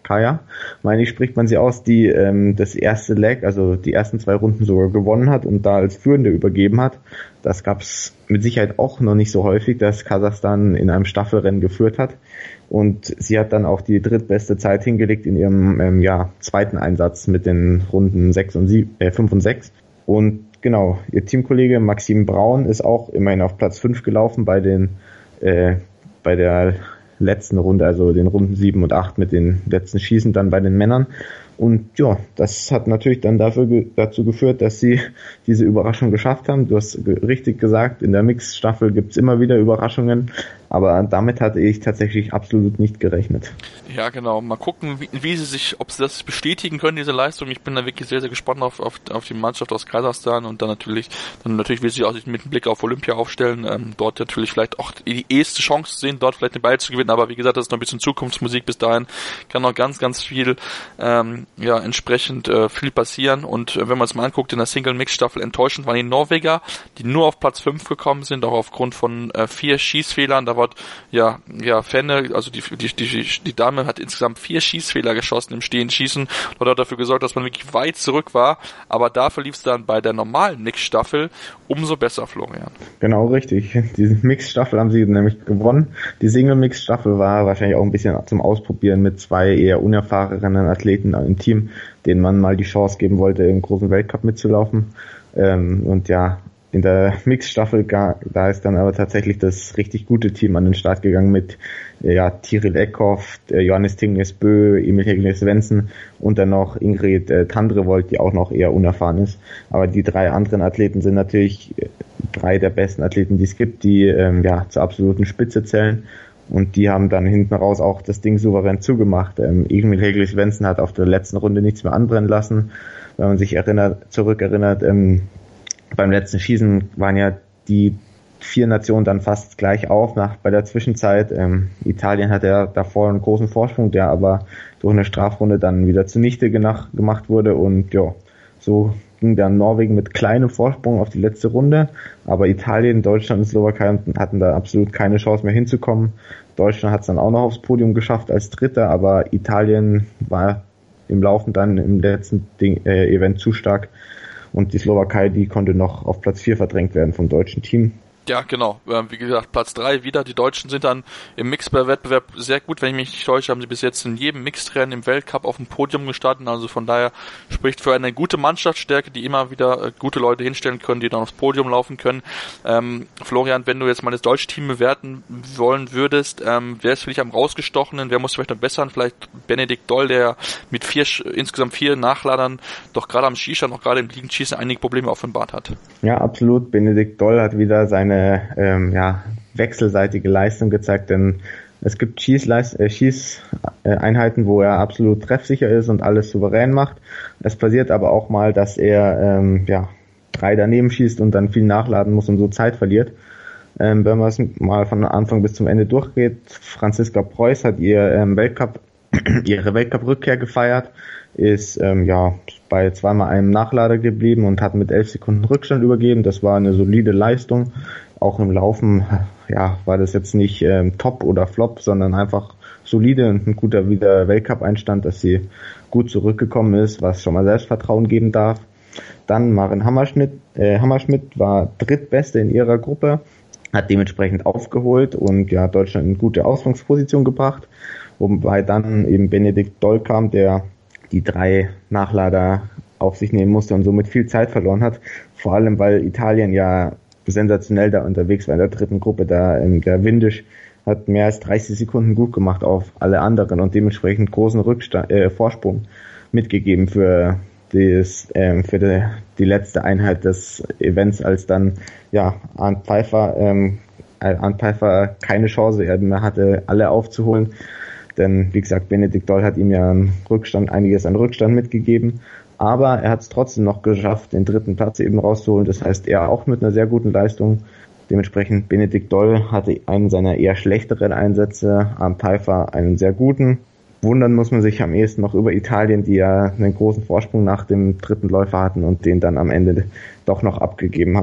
Kaya, meine ich, spricht man sie aus, die ähm, das erste Leg, also die ersten zwei Runden sogar gewonnen hat und da als Führende übergeben hat. Das gab es mit Sicherheit auch noch nicht so häufig, dass Kasachstan in einem Staffelrennen geführt hat. Und sie hat dann auch die drittbeste Zeit hingelegt in ihrem ähm, ja, zweiten Einsatz mit den Runden sechs und sieben, äh, fünf und sechs. Und genau, ihr Teamkollege Maxim Braun ist auch immerhin auf Platz fünf gelaufen bei den äh, bei der letzten Runde, also den Runden sieben und acht mit den letzten Schießen dann bei den Männern. Und ja, das hat natürlich dann dafür ge- dazu geführt, dass sie diese Überraschung geschafft haben. Du hast ge- richtig gesagt, in der Mix-Staffel gibt's immer wieder Überraschungen, aber damit hatte ich tatsächlich absolut nicht gerechnet. Ja, genau. Mal gucken, wie, wie sie sich, ob sie das bestätigen können, diese Leistung. Ich bin da wirklich sehr, sehr gespannt auf, auf, auf die Mannschaft aus Kasachstan und dann natürlich, dann natürlich will sie auch mit dem Blick auf Olympia aufstellen, ähm, dort natürlich vielleicht auch die erste Chance sehen, dort vielleicht den Ball zu gewinnen, aber wie gesagt, das ist noch ein bisschen Zukunftsmusik bis dahin, kann noch ganz, ganz viel, ähm, ja, entsprechend äh, viel passieren und äh, wenn man es mal anguckt, in der Single-Mix-Staffel enttäuschend waren die Norweger, die nur auf Platz fünf gekommen sind, auch aufgrund von äh, vier Schießfehlern, da war ja, ja, Fenne, also die, die, die, die Dame hat insgesamt vier Schießfehler geschossen im Stehenschießen und hat dafür gesorgt, dass man wirklich weit zurück war, aber dafür lief es dann bei der normalen Mix-Staffel umso besser, Florian. Genau, richtig. Diese Mix-Staffel haben sie nämlich gewonnen. Die Single-Mix-Staffel war wahrscheinlich auch ein bisschen zum Ausprobieren mit zwei eher unerfahrenen Athleten im Team, denen man mal die Chance geben wollte, im großen Weltcup mitzulaufen. Ähm, und ja, in der Mix-Staffel, da ist dann aber tatsächlich das richtig gute Team an den Start gegangen mit ja, Tiril Eckhoff, Johannes Tingnes Bö, Emil Hegle Svensson und dann noch Ingrid äh, Tandrevold, die auch noch eher unerfahren ist. Aber die drei anderen Athleten sind natürlich drei der besten Athleten, die es gibt, die ähm, ja zur absoluten Spitze zählen. Und die haben dann hinten raus auch das Ding souverän zugemacht. Ähm, Emil Hegle Svensson hat auf der letzten Runde nichts mehr anbrennen lassen. Wenn man sich erinnert, zurückerinnert, ähm, beim letzten Schießen waren ja die vier Nationen dann fast gleich auf nach bei der Zwischenzeit. Ähm, Italien hatte ja davor einen großen Vorsprung, der aber durch eine Strafrunde dann wieder zunichte genach, gemacht wurde. Und ja, so ging dann Norwegen mit kleinem Vorsprung auf die letzte Runde. Aber Italien, Deutschland und Slowakei hatten da absolut keine Chance mehr hinzukommen. Deutschland hat es dann auch noch aufs Podium geschafft als Dritter, aber Italien war im Laufen dann im letzten Ding, äh, Event zu stark. Und die Slowakei, die konnte noch auf Platz vier verdrängt werden vom deutschen Team. Ja, genau. Wie gesagt, Platz drei wieder. Die Deutschen sind dann im Mixed-Wettbewerb sehr gut. Wenn ich mich nicht täusche, haben sie bis jetzt in jedem Mixed-Rennen im Weltcup auf dem Podium gestartet. Also von daher spricht für eine gute Mannschaftsstärke, die immer wieder gute Leute hinstellen können, die dann aufs Podium laufen können. Ähm, Florian, wenn du jetzt mal das deutsche Team bewerten wollen würdest, ähm, wer ist für dich am rausgestochenen? Wer muss vielleicht noch bessern? Vielleicht Benedikt Doll, der mit vier, insgesamt vier Nachladern doch gerade am Skistand, auch gerade im Liegenschießen einige Probleme offenbart hat. Ja, absolut. Benedikt Doll hat wieder seine eine ähm, ja, wechselseitige Leistung gezeigt, denn es gibt Schießleist- äh, Schießeinheiten, wo er absolut treffsicher ist und alles souverän macht. Es passiert aber auch mal, dass er ähm, ja, drei daneben schießt und dann viel nachladen muss und so Zeit verliert. Ähm, wenn man es mal von Anfang bis zum Ende durchgeht, Franziska Preuß hat ihr ähm, Weltcup, ihre Weltcup-Rückkehr gefeiert, ist ähm, ja bei zweimal einem Nachlader geblieben und hat mit elf Sekunden Rückstand übergeben. Das war eine solide Leistung. Auch im Laufen ja war das jetzt nicht ähm, Top oder Flop, sondern einfach solide und ein guter wieder Weltcup-Einstand, dass sie gut zurückgekommen ist, was schon mal Selbstvertrauen geben darf. Dann Maren Hammerschmidt, äh, Hammerschmidt war drittbeste in ihrer Gruppe, hat dementsprechend aufgeholt und ja Deutschland in gute Ausgangsposition gebracht, wobei dann eben Benedikt Doll kam, der die drei Nachlader auf sich nehmen musste und somit viel Zeit verloren hat. Vor allem, weil Italien ja sensationell da unterwegs war in der dritten Gruppe. Da der Windisch hat mehr als dreißig Sekunden gut gemacht auf alle anderen und dementsprechend großen Rückstand, äh, Vorsprung mitgegeben für das, ähm, für die, die letzte Einheit des Events, als dann ja Arndt Pfeiffer, ähm, Arndt Pfeiffer keine Chance mehr hatte, alle aufzuholen. Denn, wie gesagt, Benedikt Doll hat ihm ja einen Rückstand, einiges an Rückstand mitgegeben. Aber er hat es trotzdem noch geschafft, den dritten Platz eben rauszuholen. Das heißt, er auch mit einer sehr guten Leistung. Dementsprechend, Benedikt Doll hatte einen seiner eher schlechteren Einsätze, Arndt Pfeiffer einen sehr guten. Wundern muss man sich am ehesten noch über Italien, die ja einen großen Vorsprung nach dem dritten Läufer hatten und den dann am Ende doch noch abgegeben haben.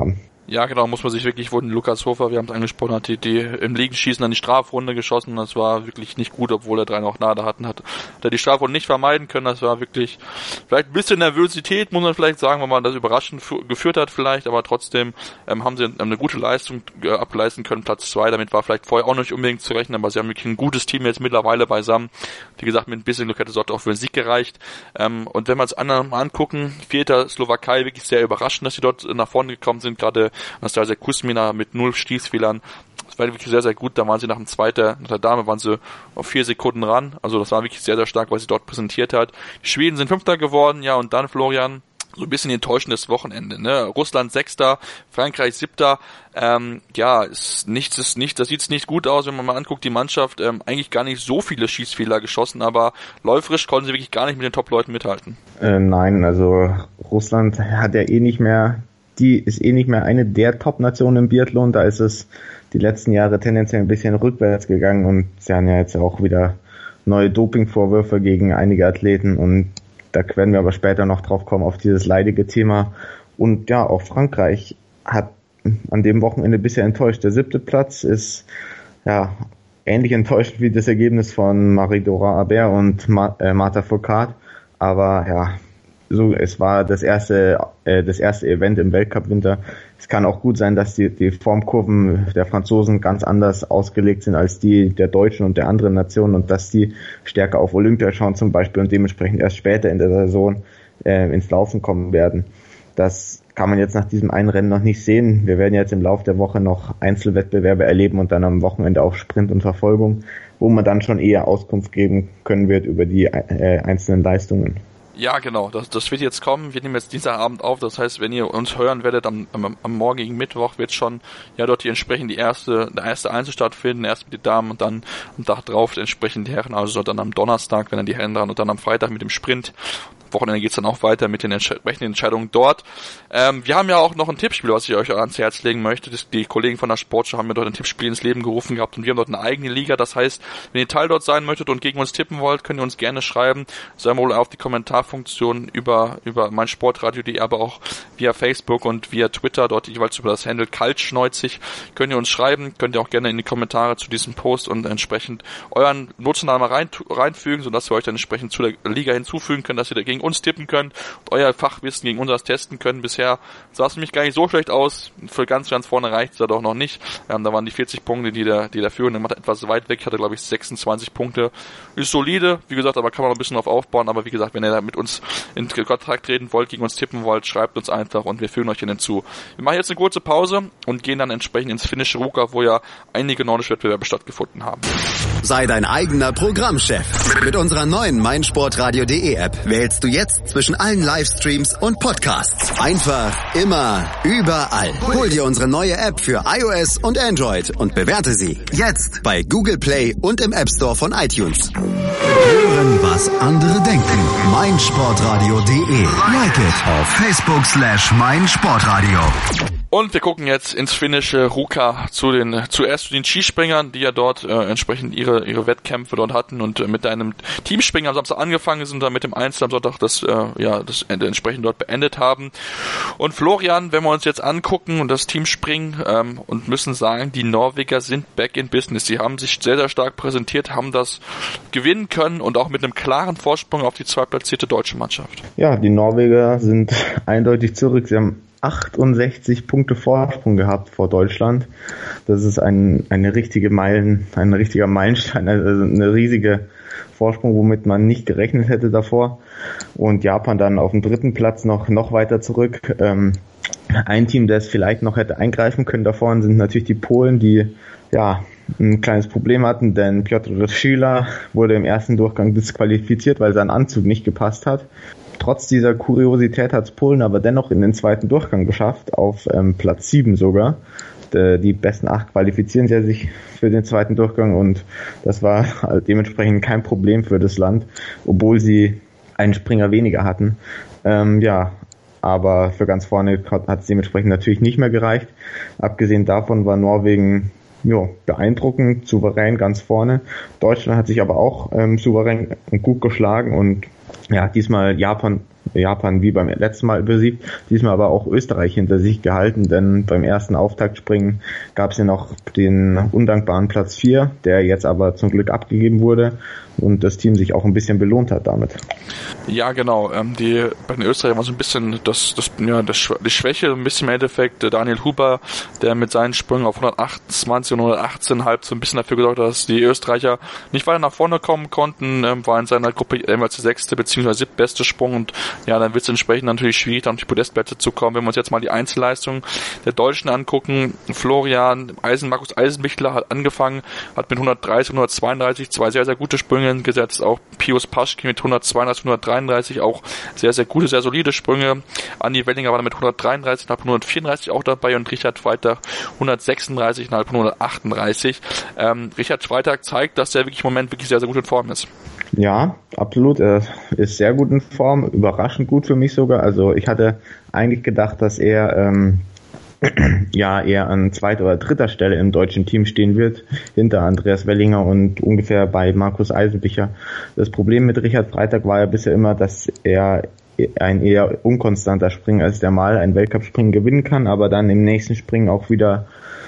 Ja, genau, muss man sich wirklich wundern. Lukas Hofer, wir haben es angesprochen, hat die, die im Liegenschießen an die Strafrunde geschossen. Das war wirklich nicht gut, obwohl er drei noch nahe hatten, hat, hat er die Strafrunde nicht vermeiden können. Das war wirklich vielleicht ein bisschen Nervosität, muss man vielleicht sagen, weil man das überraschend f- geführt hat vielleicht, aber trotzdem ähm, haben sie eine gute Leistung äh, ableisten können. Platz zwei, damit war vielleicht vorher auch nicht unbedingt zu rechnen, aber sie haben wirklich ein gutes Team jetzt mittlerweile beisammen. Wie gesagt, mit ein bisschen Glück hätte es auch für den Sieg gereicht. Ähm, und wenn wir uns anderen mal angucken, vierter Slowakei, wirklich sehr überraschend, dass sie dort nach vorne gekommen sind, gerade Anastasia Kuzmina mit null Stießfehlern. Das war wirklich sehr, sehr gut. Da waren sie nach dem zweiten, nach der Dame waren sie auf vier Sekunden ran. Also das war wirklich sehr, sehr stark, was sie dort präsentiert hat. Die Schweden sind Fünfter geworden, ja, und dann Florian, so ein bisschen enttäuschendes Wochenende, ne? Russland Sechster, Frankreich Siebter. Ähm, ja, ist nichts, ist nicht, das sieht's nicht gut aus, wenn man mal anguckt, die Mannschaft, ähm, eigentlich gar nicht so viele Schießfehler geschossen, aber läuferisch konnten sie wirklich gar nicht mit den Top-Leuten mithalten. Äh, nein, also Russland hat ja eh nicht mehr Die ist eh nicht mehr eine der Top-Nationen im Biathlon. Da ist es die letzten Jahre tendenziell ein bisschen rückwärts gegangen und sie haben ja jetzt auch wieder neue Dopingvorwürfe gegen einige Athleten und da werden wir aber später noch drauf kommen, auf dieses leidige Thema. Und ja, auch Frankreich hat an dem Wochenende bisher enttäuscht. Der siebte Platz ist ja ähnlich enttäuschend wie das Ergebnis von Marie-Dora Aber und Ma- äh, Marta Fourcade. Aber ja, so, es war das erste, äh, das erste Event im Weltcup-Winter. Es kann auch gut sein, dass die, die Formkurven der Franzosen ganz anders ausgelegt sind als die der Deutschen und der anderen Nationen und dass die stärker auf Olympia schauen zum Beispiel und dementsprechend erst später in der Saison äh, ins Laufen kommen werden. Das kann man jetzt nach diesem einen Rennen noch nicht sehen. Wir werden jetzt im Laufe der Woche noch Einzelwettbewerbe erleben und dann am Wochenende auch Sprint und Verfolgung, wo man dann schon eher Auskunft geben können wird über die äh, einzelnen Leistungen. Ja, genau, das, das wird jetzt kommen. Wir nehmen jetzt Dienstagabend auf, das heißt, wenn ihr uns hören werdet, am, am, am morgigen Mittwoch wird schon ja dort die entsprechend die erste, der erste Einzel stattfinden, erst mit den Damen und dann am Tag drauf entsprechend die Herren, also dann am Donnerstag, wenn dann die Herren dran und dann am Freitag mit dem Sprint. Wochenende geht's dann auch weiter mit den entsprechenden Entscheidungen dort. Ähm, wir haben ja auch noch ein Tippspiel, was ich euch ans Herz legen möchte. Das, die Kollegen von der Sportschau haben mir dort ein Tippspiel ins Leben gerufen gehabt und wir haben dort eine eigene Liga. Das heißt, wenn ihr Teil dort sein möchtet und gegen uns tippen wollt, könnt ihr uns gerne schreiben. Sei mal auf die Kommentarfunktion über über meinsportradio punkt de, aber auch via Facebook und via Twitter, dort jeweils über das Handle kaltschneuzig, könnt ihr uns schreiben. Könnt ihr auch gerne in die Kommentare zu diesem Post und entsprechend euren Nutzernamen rein, reinfügen, sodass wir euch dann entsprechend zu der Liga hinzufügen können, dass ihr dagegen uns tippen könnt und euer Fachwissen gegen unseres testen können. Bisher sah es nämlich gar nicht so schlecht aus. Für ganz, ganz vorne reicht es ja doch noch nicht. Ähm, da waren die vierzig Punkte, die der, die der Führende macht, etwas weit weg. Hatte, glaube ich, sechsundzwanzig Punkte. Ist solide, wie gesagt, aber kann man noch ein bisschen auf aufbauen. Aber wie gesagt, wenn ihr da mit uns in Kontakt treten wollt, gegen uns tippen wollt, schreibt uns einfach und wir fügen euch hinzu. Wir machen jetzt eine kurze Pause und gehen dann entsprechend ins finnische Ruka, wo ja einige nordische Wettbewerbe stattgefunden haben. Sei dein eigener Programmchef. Mit unserer neuen meinsportradio punkt de App wählst du jetzt zwischen allen Livestreams und Podcasts. Einfach, immer, überall. Hol dir unsere neue App für iOS und Android und bewerte sie jetzt bei Google Play und im App Store von iTunes. Hören, was andere denken. meinsportradio punkt de. Like it auf Facebook slash meinsportradio. Und wir gucken jetzt ins finnische Ruka zu den zuerst zu den Skispringern, die ja dort äh, entsprechend ihre ihre Wettkämpfe dort hatten und äh, mit einem Teamspringer am Samstag angefangen sind, dann mit dem Einzel am Sonntag das äh, ja das äh, entsprechend dort beendet haben. Und Florian, wenn wir uns jetzt angucken und das Teamspringen ähm, und müssen sagen, die Norweger sind back in business. Sie haben sich sehr sehr stark präsentiert, haben das gewinnen können und auch mit einem klaren Vorsprung auf die zweitplatzierte deutsche Mannschaft. Ja, die Norweger sind eindeutig zurück. Sie haben achtundsechzig Punkte Vorsprung gehabt vor Deutschland. Das ist ein eine richtige Meilen, ein richtiger Meilenstein, also eine riesige Vorsprung, womit man nicht gerechnet hätte davor. Und Japan dann auf dem dritten Platz noch noch weiter zurück. Ähm, ein Team, das vielleicht noch hätte eingreifen können da vorne, sind natürlich die Polen, die ja ein kleines Problem hatten, denn Piotr Schüler wurde im ersten Durchgang disqualifiziert, weil sein Anzug nicht gepasst hat. Trotz dieser Kuriosität hat es Polen aber dennoch in den zweiten Durchgang geschafft, auf ähm, Platz sieben sogar. De, die besten acht qualifizieren ja sich für den zweiten Durchgang und das war halt dementsprechend kein Problem für das Land, obwohl sie einen Springer weniger hatten. Ähm, ja, aber für ganz vorne hat es dementsprechend natürlich nicht mehr gereicht. Abgesehen davon war Norwegen ja, beeindruckend, souverän ganz vorne. Deutschland hat sich aber auch ähm, souverän und gut geschlagen und ja, diesmal Japan Japan wie beim letzten Mal besiegt, diesmal aber auch Österreich hinter sich gehalten, denn beim ersten Auftaktspringen gab es ja noch den undankbaren Platz vier, der jetzt aber zum Glück abgegeben wurde und das Team sich auch ein bisschen belohnt hat damit. Ja, genau. Ähm, die, bei den Österreichern war so ein bisschen das, das, ja, das, die Schwäche, ein bisschen im Endeffekt. Daniel Huber, der mit seinen Sprüngen auf hundertachtundzwanzig und hundertachtzehn Komma fünf so ein bisschen dafür gesorgt hat, dass die Österreicher nicht weiter nach vorne kommen konnten, ähm, war in seiner Gruppe jeweils der sechste bzw. siebtbeste Sprung und ja, dann wird es entsprechend natürlich schwierig, dann auf die Podestplätze zu kommen. Wenn wir uns jetzt mal die Einzelleistung der Deutschen angucken, Florian Eisen, Markus Eisenbichler hat angefangen, hat mit hundertdreißig und hundertzweiunddreißig zwei sehr, sehr gute Sprünge gesetzt, auch Pius Paschke mit hundertzweiunddreißig, hundertdreiunddreißig auch sehr, sehr gute, sehr solide Sprünge. Andi Wellinger war dann mit hundertdreiunddreißig und hundertvierunddreißig auch dabei und Richard Freitag hundertsechsunddreißig und hundertachtunddreißig. Ähm, Richard Freitag zeigt, dass er wirklich im Moment wirklich sehr, sehr gut in Form ist. Ja, absolut. Er ist sehr gut in Form, überraschend gut für mich sogar. Also ich hatte eigentlich gedacht, dass er ähm, ja eher an zweiter oder dritter Stelle im deutschen Team stehen wird, hinter Andreas Wellinger und ungefähr bei Markus Eisenbichler. Das Problem mit Richard Freitag war ja bisher immer, dass er ein eher unkonstanter Springer ist, der mal ein Weltcup-Springen gewinnen kann, aber dann im nächsten Springen auch wieder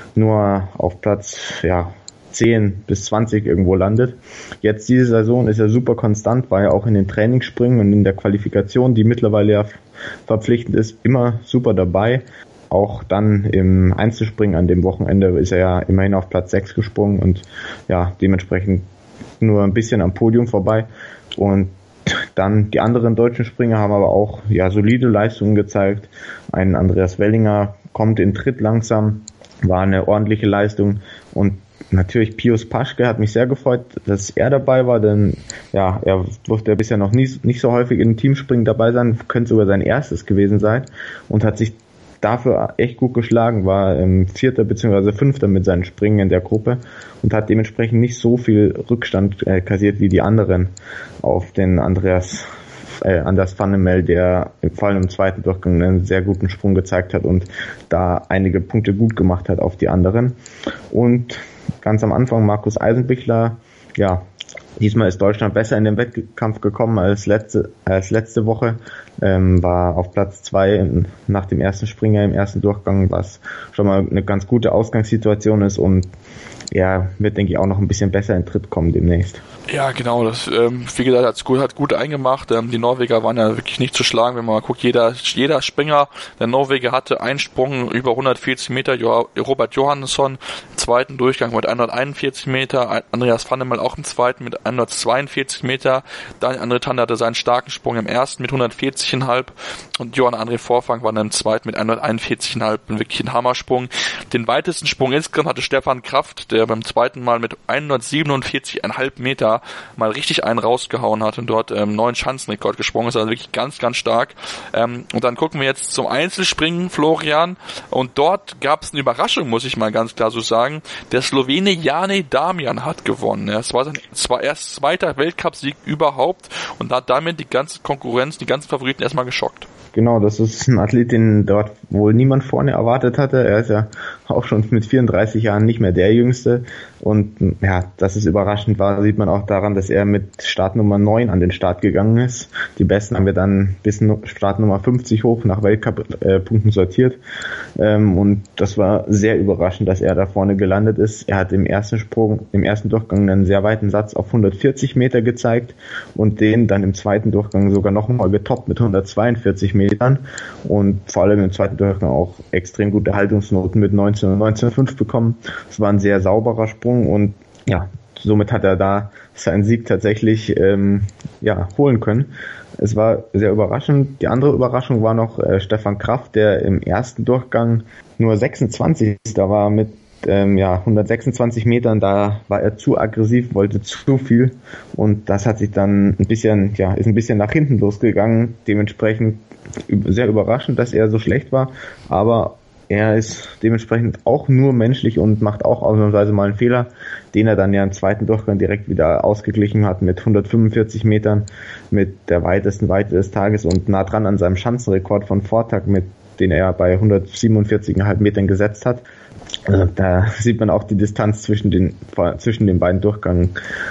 nur auf Platz ja zehn bis zwanzig irgendwo landet. Jetzt diese Saison ist er super konstant, war ja auch in den Trainingsspringen und in der Qualifikation, die mittlerweile ja verpflichtend ist, immer super dabei. Auch dann im Einzelspringen an dem Wochenende ist er ja immerhin auf Platz sechs gesprungen und ja, dementsprechend nur ein bisschen am Podium vorbei. Und dann die anderen deutschen Springer haben aber auch ja solide Leistungen gezeigt. Ein Andreas Wellinger kommt in Tritt langsam, war eine ordentliche Leistung und natürlich Pius Paschke hat mich sehr gefreut, dass er dabei war, denn ja, er durfte bisher noch nie, nicht so häufig in Teamspringen dabei sein, könnte sogar sein erstes gewesen sein und hat sich dafür echt gut geschlagen, war ähm, Vierter bzw. Fünfter mit seinen Springen in der Gruppe und hat dementsprechend nicht so viel Rückstand äh, kassiert wie die anderen auf den Andreas äh, Anders Vannemel, der vor allem im zweiten Durchgang einen sehr guten Sprung gezeigt hat und da einige Punkte gut gemacht hat auf die anderen. Und ganz am Anfang Markus Eisenbichler, ja, diesmal ist Deutschland besser in den Wettkampf gekommen als letzte, als letzte Woche, ähm, war auf Platz zwei nach dem ersten Springer im ersten Durchgang, was schon mal eine ganz gute Ausgangssituation ist und er wird, denke ich, auch noch ein bisschen besser in Tritt kommen demnächst. Ja, genau, das, ähm, wie gesagt, hat's gut, hat gut eingemacht. Ähm, die Norweger waren ja wirklich nicht zu schlagen, wenn man mal guckt, jeder, jeder Springer der Norweger hatte einen Sprung über hundertvierzig Meter, jo- Robert Johansson im zweiten Durchgang mit hunderteinundvierzig Meter, Andreas Vannemel auch im zweiten mit hundertzweiundvierzig Meter, Daniel André Tander hatte seinen starken Sprung im ersten mit hundertvierzig Komma fünf und Johann André Vorfang war dann im zweiten mit hunderteinundvierzig Komma fünf, wirklich ein Hammersprung. Den weitesten Sprung insgesamt hatte Stefan Kraft, der beim zweiten Mal mit hundertsiebenundvierzig Komma fünf Meter mal richtig einen rausgehauen hat und dort ähm, neuen Schanzenrekord gesprungen ist, also wirklich ganz, ganz stark. Ähm, und dann gucken wir jetzt zum Einzelspringen, Florian, und dort gab es eine Überraschung, muss ich mal ganz klar so sagen. Der Slowene Jane Damian hat gewonnen. Ja, es war sein zwar erst zweiter Weltcupsieg überhaupt und hat damit die ganze Konkurrenz, die ganzen Favoriten erstmal geschockt. Genau, das ist ein Athlet, den dort wohl niemand vorne erwartet hatte. Er ist ja auch schon mit vierunddreißig Jahren nicht mehr der Jüngste. Und ja, dass es überraschend war, sieht man auch daran, dass er mit Startnummer neun an den Start gegangen ist. Die Besten haben wir dann bis Startnummer fünfzig hoch nach Weltcup-Punkten äh, sortiert. Ähm, und das war sehr überraschend, dass er da vorne gelandet ist. Er hat im ersten Sprung, im ersten Durchgang einen sehr weiten Satz auf hundertvierzig Meter gezeigt und den dann im zweiten Durchgang sogar noch mal getoppt mit hundertzweiundvierzig Metern und vor allem im zweiten Durchgang auch extrem gute Haltungsnoten mit neunzehn und neunzehn Komma fünf bekommen. Es war ein sehr sauberer Sprung und ja, somit hat er da seinen Sieg tatsächlich ähm, ja holen können. Es war sehr überraschend. Die andere Überraschung war noch äh, Stefan Kraft, der im ersten Durchgang nur sechsundzwanzigster war mit ähm, ja hundertsechsundzwanzig Metern. Da war er zu aggressiv, wollte zu viel und das hat sich dann ein bisschen, ja, ist ein bisschen nach hinten losgegangen. Dementsprechend sehr überraschend, dass er so schlecht war, aber er ist dementsprechend auch nur menschlich und macht auch ausnahmsweise mal einen Fehler, den er dann ja im zweiten Durchgang direkt wieder ausgeglichen hat mit hundertfünfundvierzig Metern, mit der weitesten Weite des Tages und nah dran an seinem Schanzenrekord von Vortag mit den er bei hundertsiebenundvierzig Komma fünf Metern gesetzt hat. Also da sieht man auch die Distanz zwischen den zwischen den beiden Durchgängen.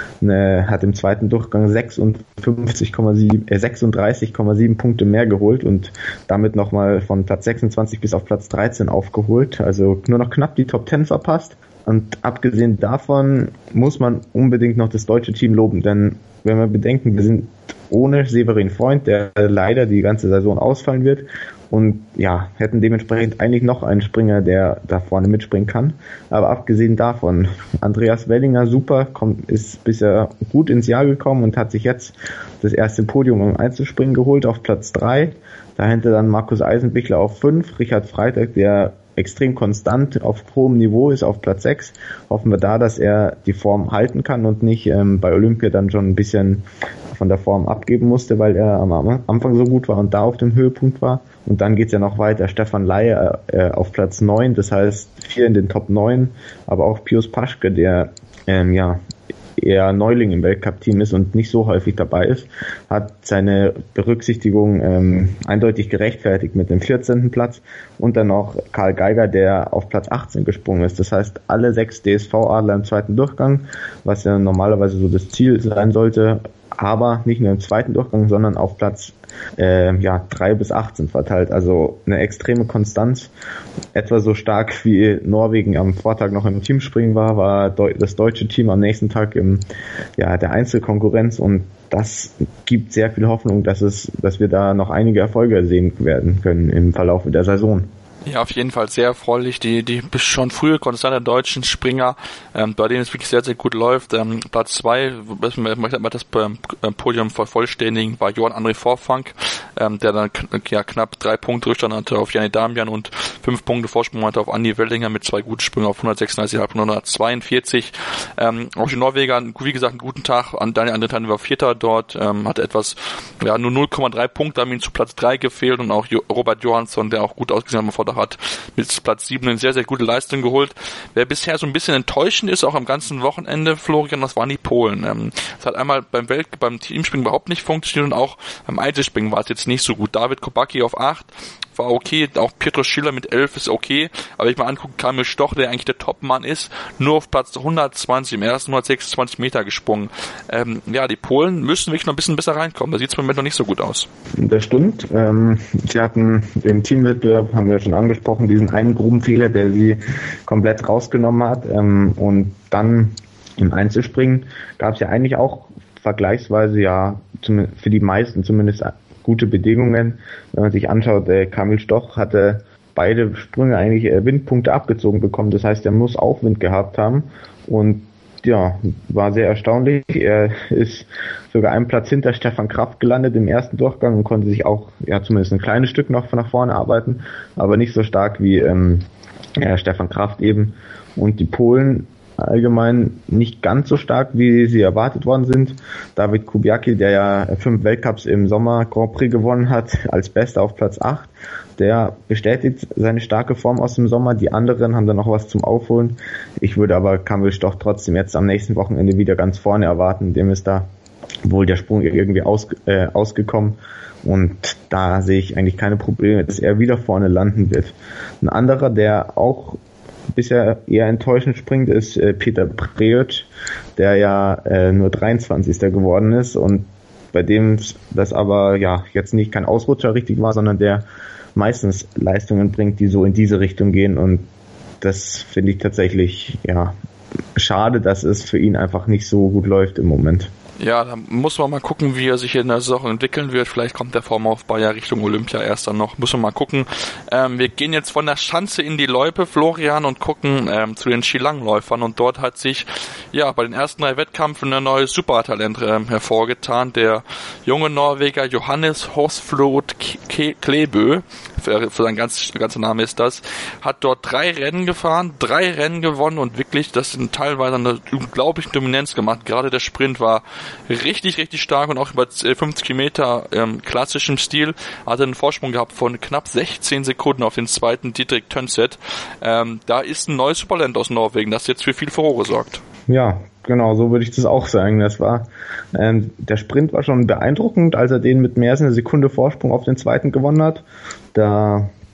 Er hat im zweiten Durchgang sechsundfünfzig Komma sieben, äh, sechsunddreißig Komma sieben Punkte mehr geholt und damit nochmal von Platz sechsundzwanzig bis auf Platz dreizehn aufgeholt. Also nur noch knapp die Top zehn verpasst. Und abgesehen davon muss man unbedingt noch das deutsche Team loben, denn wenn wir bedenken, wir sind ohne Severin Freund, der leider die ganze Saison ausfallen wird, und ja, hätten dementsprechend eigentlich noch einen Springer, der da vorne mitspringen kann. Aber abgesehen davon, Andreas Wellinger, super, kommt, ist bisher gut ins Jahr gekommen und hat sich jetzt das erste Podium im Einzelspringen geholt auf Platz drei. Dahinter dann Markus Eisenbichler auf fünf, Richard Freitag, der extrem konstant auf hohem Niveau ist, auf Platz sechs. Hoffen wir da, dass er die Form halten kann und nicht ähm, bei Olympia dann schon ein bisschen von der Form abgeben musste, weil er am Anfang so gut war und da auf dem Höhepunkt war. Und dann geht's ja noch weiter. Stefan Laie äh, auf Platz neun, das heißt vier in den Top neun, aber auch Pius Paschke, der ähm, ja eher Neuling im Weltcup-Team ist und nicht so häufig dabei ist, hat seine Berücksichtigung ähm, eindeutig gerechtfertigt mit dem vierzehnten Platz und dann noch Karl Geiger, der auf Platz achtzehn gesprungen ist. Das heißt, alle sechs D S V-Adler im zweiten Durchgang, was ja normalerweise so das Ziel sein sollte, aber nicht nur im zweiten Durchgang, sondern auf Platz äh, ja drei bis achtzehn verteilt. Also eine extreme Konstanz. Etwa so stark wie Norwegen am Vortag noch im Teamspringen war, war das deutsche Team am nächsten Tag im ja der Einzelkonkurrenz, und das gibt sehr viel Hoffnung, dass es, dass wir da noch einige Erfolge sehen werden können im Verlauf der Saison. Ja, auf jeden Fall sehr erfreulich. Die, die schon frühe konstante deutschen Springer, ähm, bei denen es wirklich sehr, sehr gut läuft. Ähm, Platz zwei, ich möchte mal das Podium vervollständigen, war Johann André Vorfang, ähm, der dann ja knapp drei Punkte Rückstand hatte auf Janni Damian und fünf Punkte Vorsprung hatte auf Andi Wellinger mit zwei guten Sprüngen auf hundertsechsunddreißig Komma fünf und hundertzweiundvierzig. Ähm, auch die Norweger, wie gesagt, einen guten Tag. Daniel Andretan war Vierter dort, ähm, hatte etwas, ja, nur null Komma drei Punkte, haben ihn zu Platz drei gefehlt, und auch jo- Robert Johansson, der auch gut ausgesehen hat, vor der hat mit Platz sieben eine sehr, sehr gute Leistung geholt. Wer bisher so ein bisschen enttäuschend ist, auch am ganzen Wochenende, Florian, das waren die Polen. Ähm, es hat einmal beim Welt, beim Teamspringen überhaupt nicht funktioniert, und auch beim Einzelspringen war es jetzt nicht so gut. David Kobacki auf acht war okay, auch Pietro Schiller mit elf ist okay, aber wenn ich mal angucke, Kamil Stoch, der eigentlich der Topmann ist, nur auf Platz hundertzwanzig, im ersten hundertsechsundzwanzig Meter gesprungen. Ähm, ja, die Polen müssen wirklich noch ein bisschen besser reinkommen, da sieht es im Moment noch nicht so gut aus. Das stimmt. Ähm, sie hatten im Teamwettbewerb, haben wir schon angesprochen, diesen einen Grubenfehler, der sie komplett rausgenommen hat, ähm, und dann im Einzelspringen gab es ja eigentlich auch vergleichsweise ja für die meisten zumindest gute Bedingungen. Wenn man sich anschaut, äh, Kamil Stoch hatte beide Sprünge eigentlich äh, Windpunkte abgezogen bekommen. Das heißt, er muss Aufwind gehabt haben, und ja, war sehr erstaunlich. Er ist sogar einen Platz hinter Stefan Kraft gelandet im ersten Durchgang und konnte sich auch ja zumindest ein kleines Stück noch von nach vorne arbeiten, aber nicht so stark wie ähm, ja, Stefan Kraft eben. Und die Polen allgemein nicht ganz so stark, wie sie erwartet worden sind. David Kubiaki, der ja fünf Weltcups im Sommer Grand Prix gewonnen hat, als Bester auf Platz acht, der bestätigt seine starke Form aus dem Sommer. Die anderen haben dann noch was zum Aufholen. Ich würde aber Kamil Stoch trotzdem jetzt am nächsten Wochenende wieder ganz vorne erwarten. Dem ist da wohl der Sprung irgendwie aus, äh, ausgekommen. Und da sehe ich eigentlich keine Probleme, dass er wieder vorne landen wird. Ein anderer, der auch bisher eher enttäuschend springt, ist äh, Peter Preutsch, der ja äh, nur dreiundzwanzigster geworden ist, und bei dem das aber ja jetzt nicht kein Ausrutscher richtig war, sondern der meistens Leistungen bringt, die so in diese Richtung gehen, und das finde ich tatsächlich ja schade, dass es für ihn einfach nicht so gut läuft im Moment. Ja, da muss man mal gucken, wie er sich in der Saison entwickeln wird. Vielleicht kommt der Formaufbau ja Richtung Olympia erst dann noch. Muss man mal gucken. Ähm, wir gehen jetzt von der Schanze in die Loipe, Florian, und gucken ähm, zu den Skilangläufern. Und dort hat sich ja bei den ersten drei Wettkämpfen ein neues Supertalent ähm, hervorgetan. Der junge Norweger Johannes Horsflot Klebø, für, für sein ganz, ganzer Name ist das, hat dort drei Rennen gefahren, drei Rennen gewonnen, und wirklich, das sind teilweise eine unglaubliche Dominanz gemacht. Gerade der Sprint war richtig, richtig stark, und auch über fünfzig Kilometer ähm, klassischem Stil hat er einen Vorsprung gehabt von knapp sechzehn Sekunden auf den zweiten Didrik Tønseth. Ähm, da ist ein neues Supertalent aus Norwegen, das jetzt für viel Furore sorgt. Ja, genau, so würde ich das auch sagen. Das war ähm, der Sprint war schon beeindruckend, als er den mit mehr als einer Sekunde Vorsprung auf den zweiten gewonnen hat. Da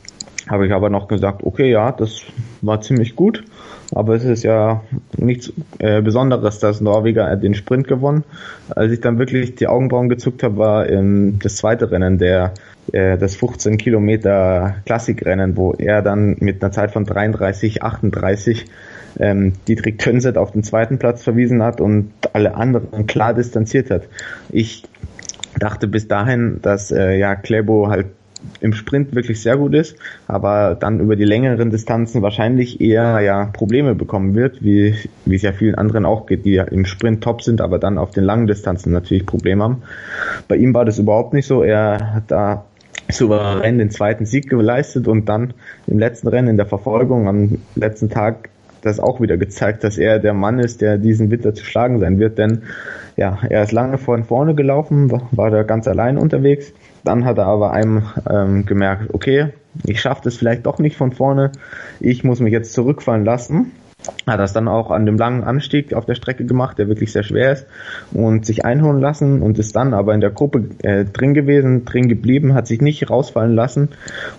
habe ich aber noch gesagt, okay, ja, das war ziemlich gut. Aber es ist ja nichts äh, Besonderes, dass Norweger den Sprint gewonnen. Als ich dann wirklich die Augenbrauen gezuckt habe, war ähm, das zweite Rennen, der äh, das fünfzehn Kilometer Klassikrennen, wo er dann mit einer Zeit von dreiunddreißig achtunddreißig ähm, Dietrich Tönset auf den zweiten Platz verwiesen hat und alle anderen klar distanziert hat. Ich dachte bis dahin, dass äh, ja Klæbo halt im Sprint wirklich sehr gut ist, aber dann über die längeren Distanzen wahrscheinlich eher ja Probleme bekommen wird, wie wie es ja vielen anderen auch geht, die ja im Sprint top sind, aber dann auf den langen Distanzen natürlich Probleme haben. Bei ihm war das überhaupt nicht so. Er hat da souverän den zweiten Sieg geleistet und dann im letzten Rennen in der Verfolgung am letzten Tag das auch wieder gezeigt, dass er der Mann ist, der diesen Winter zu schlagen sein wird, denn ja, er ist lange von vorne gelaufen, war, war da ganz allein unterwegs. Dann hat er aber einem ähm, gemerkt, okay, ich schaffe das vielleicht doch nicht von vorne, ich muss mich jetzt zurückfallen lassen. Hat das dann auch an dem langen Anstieg auf der Strecke gemacht, der wirklich sehr schwer ist, und sich einholen lassen und ist dann aber in der Gruppe äh, drin gewesen, drin geblieben, hat sich nicht rausfallen lassen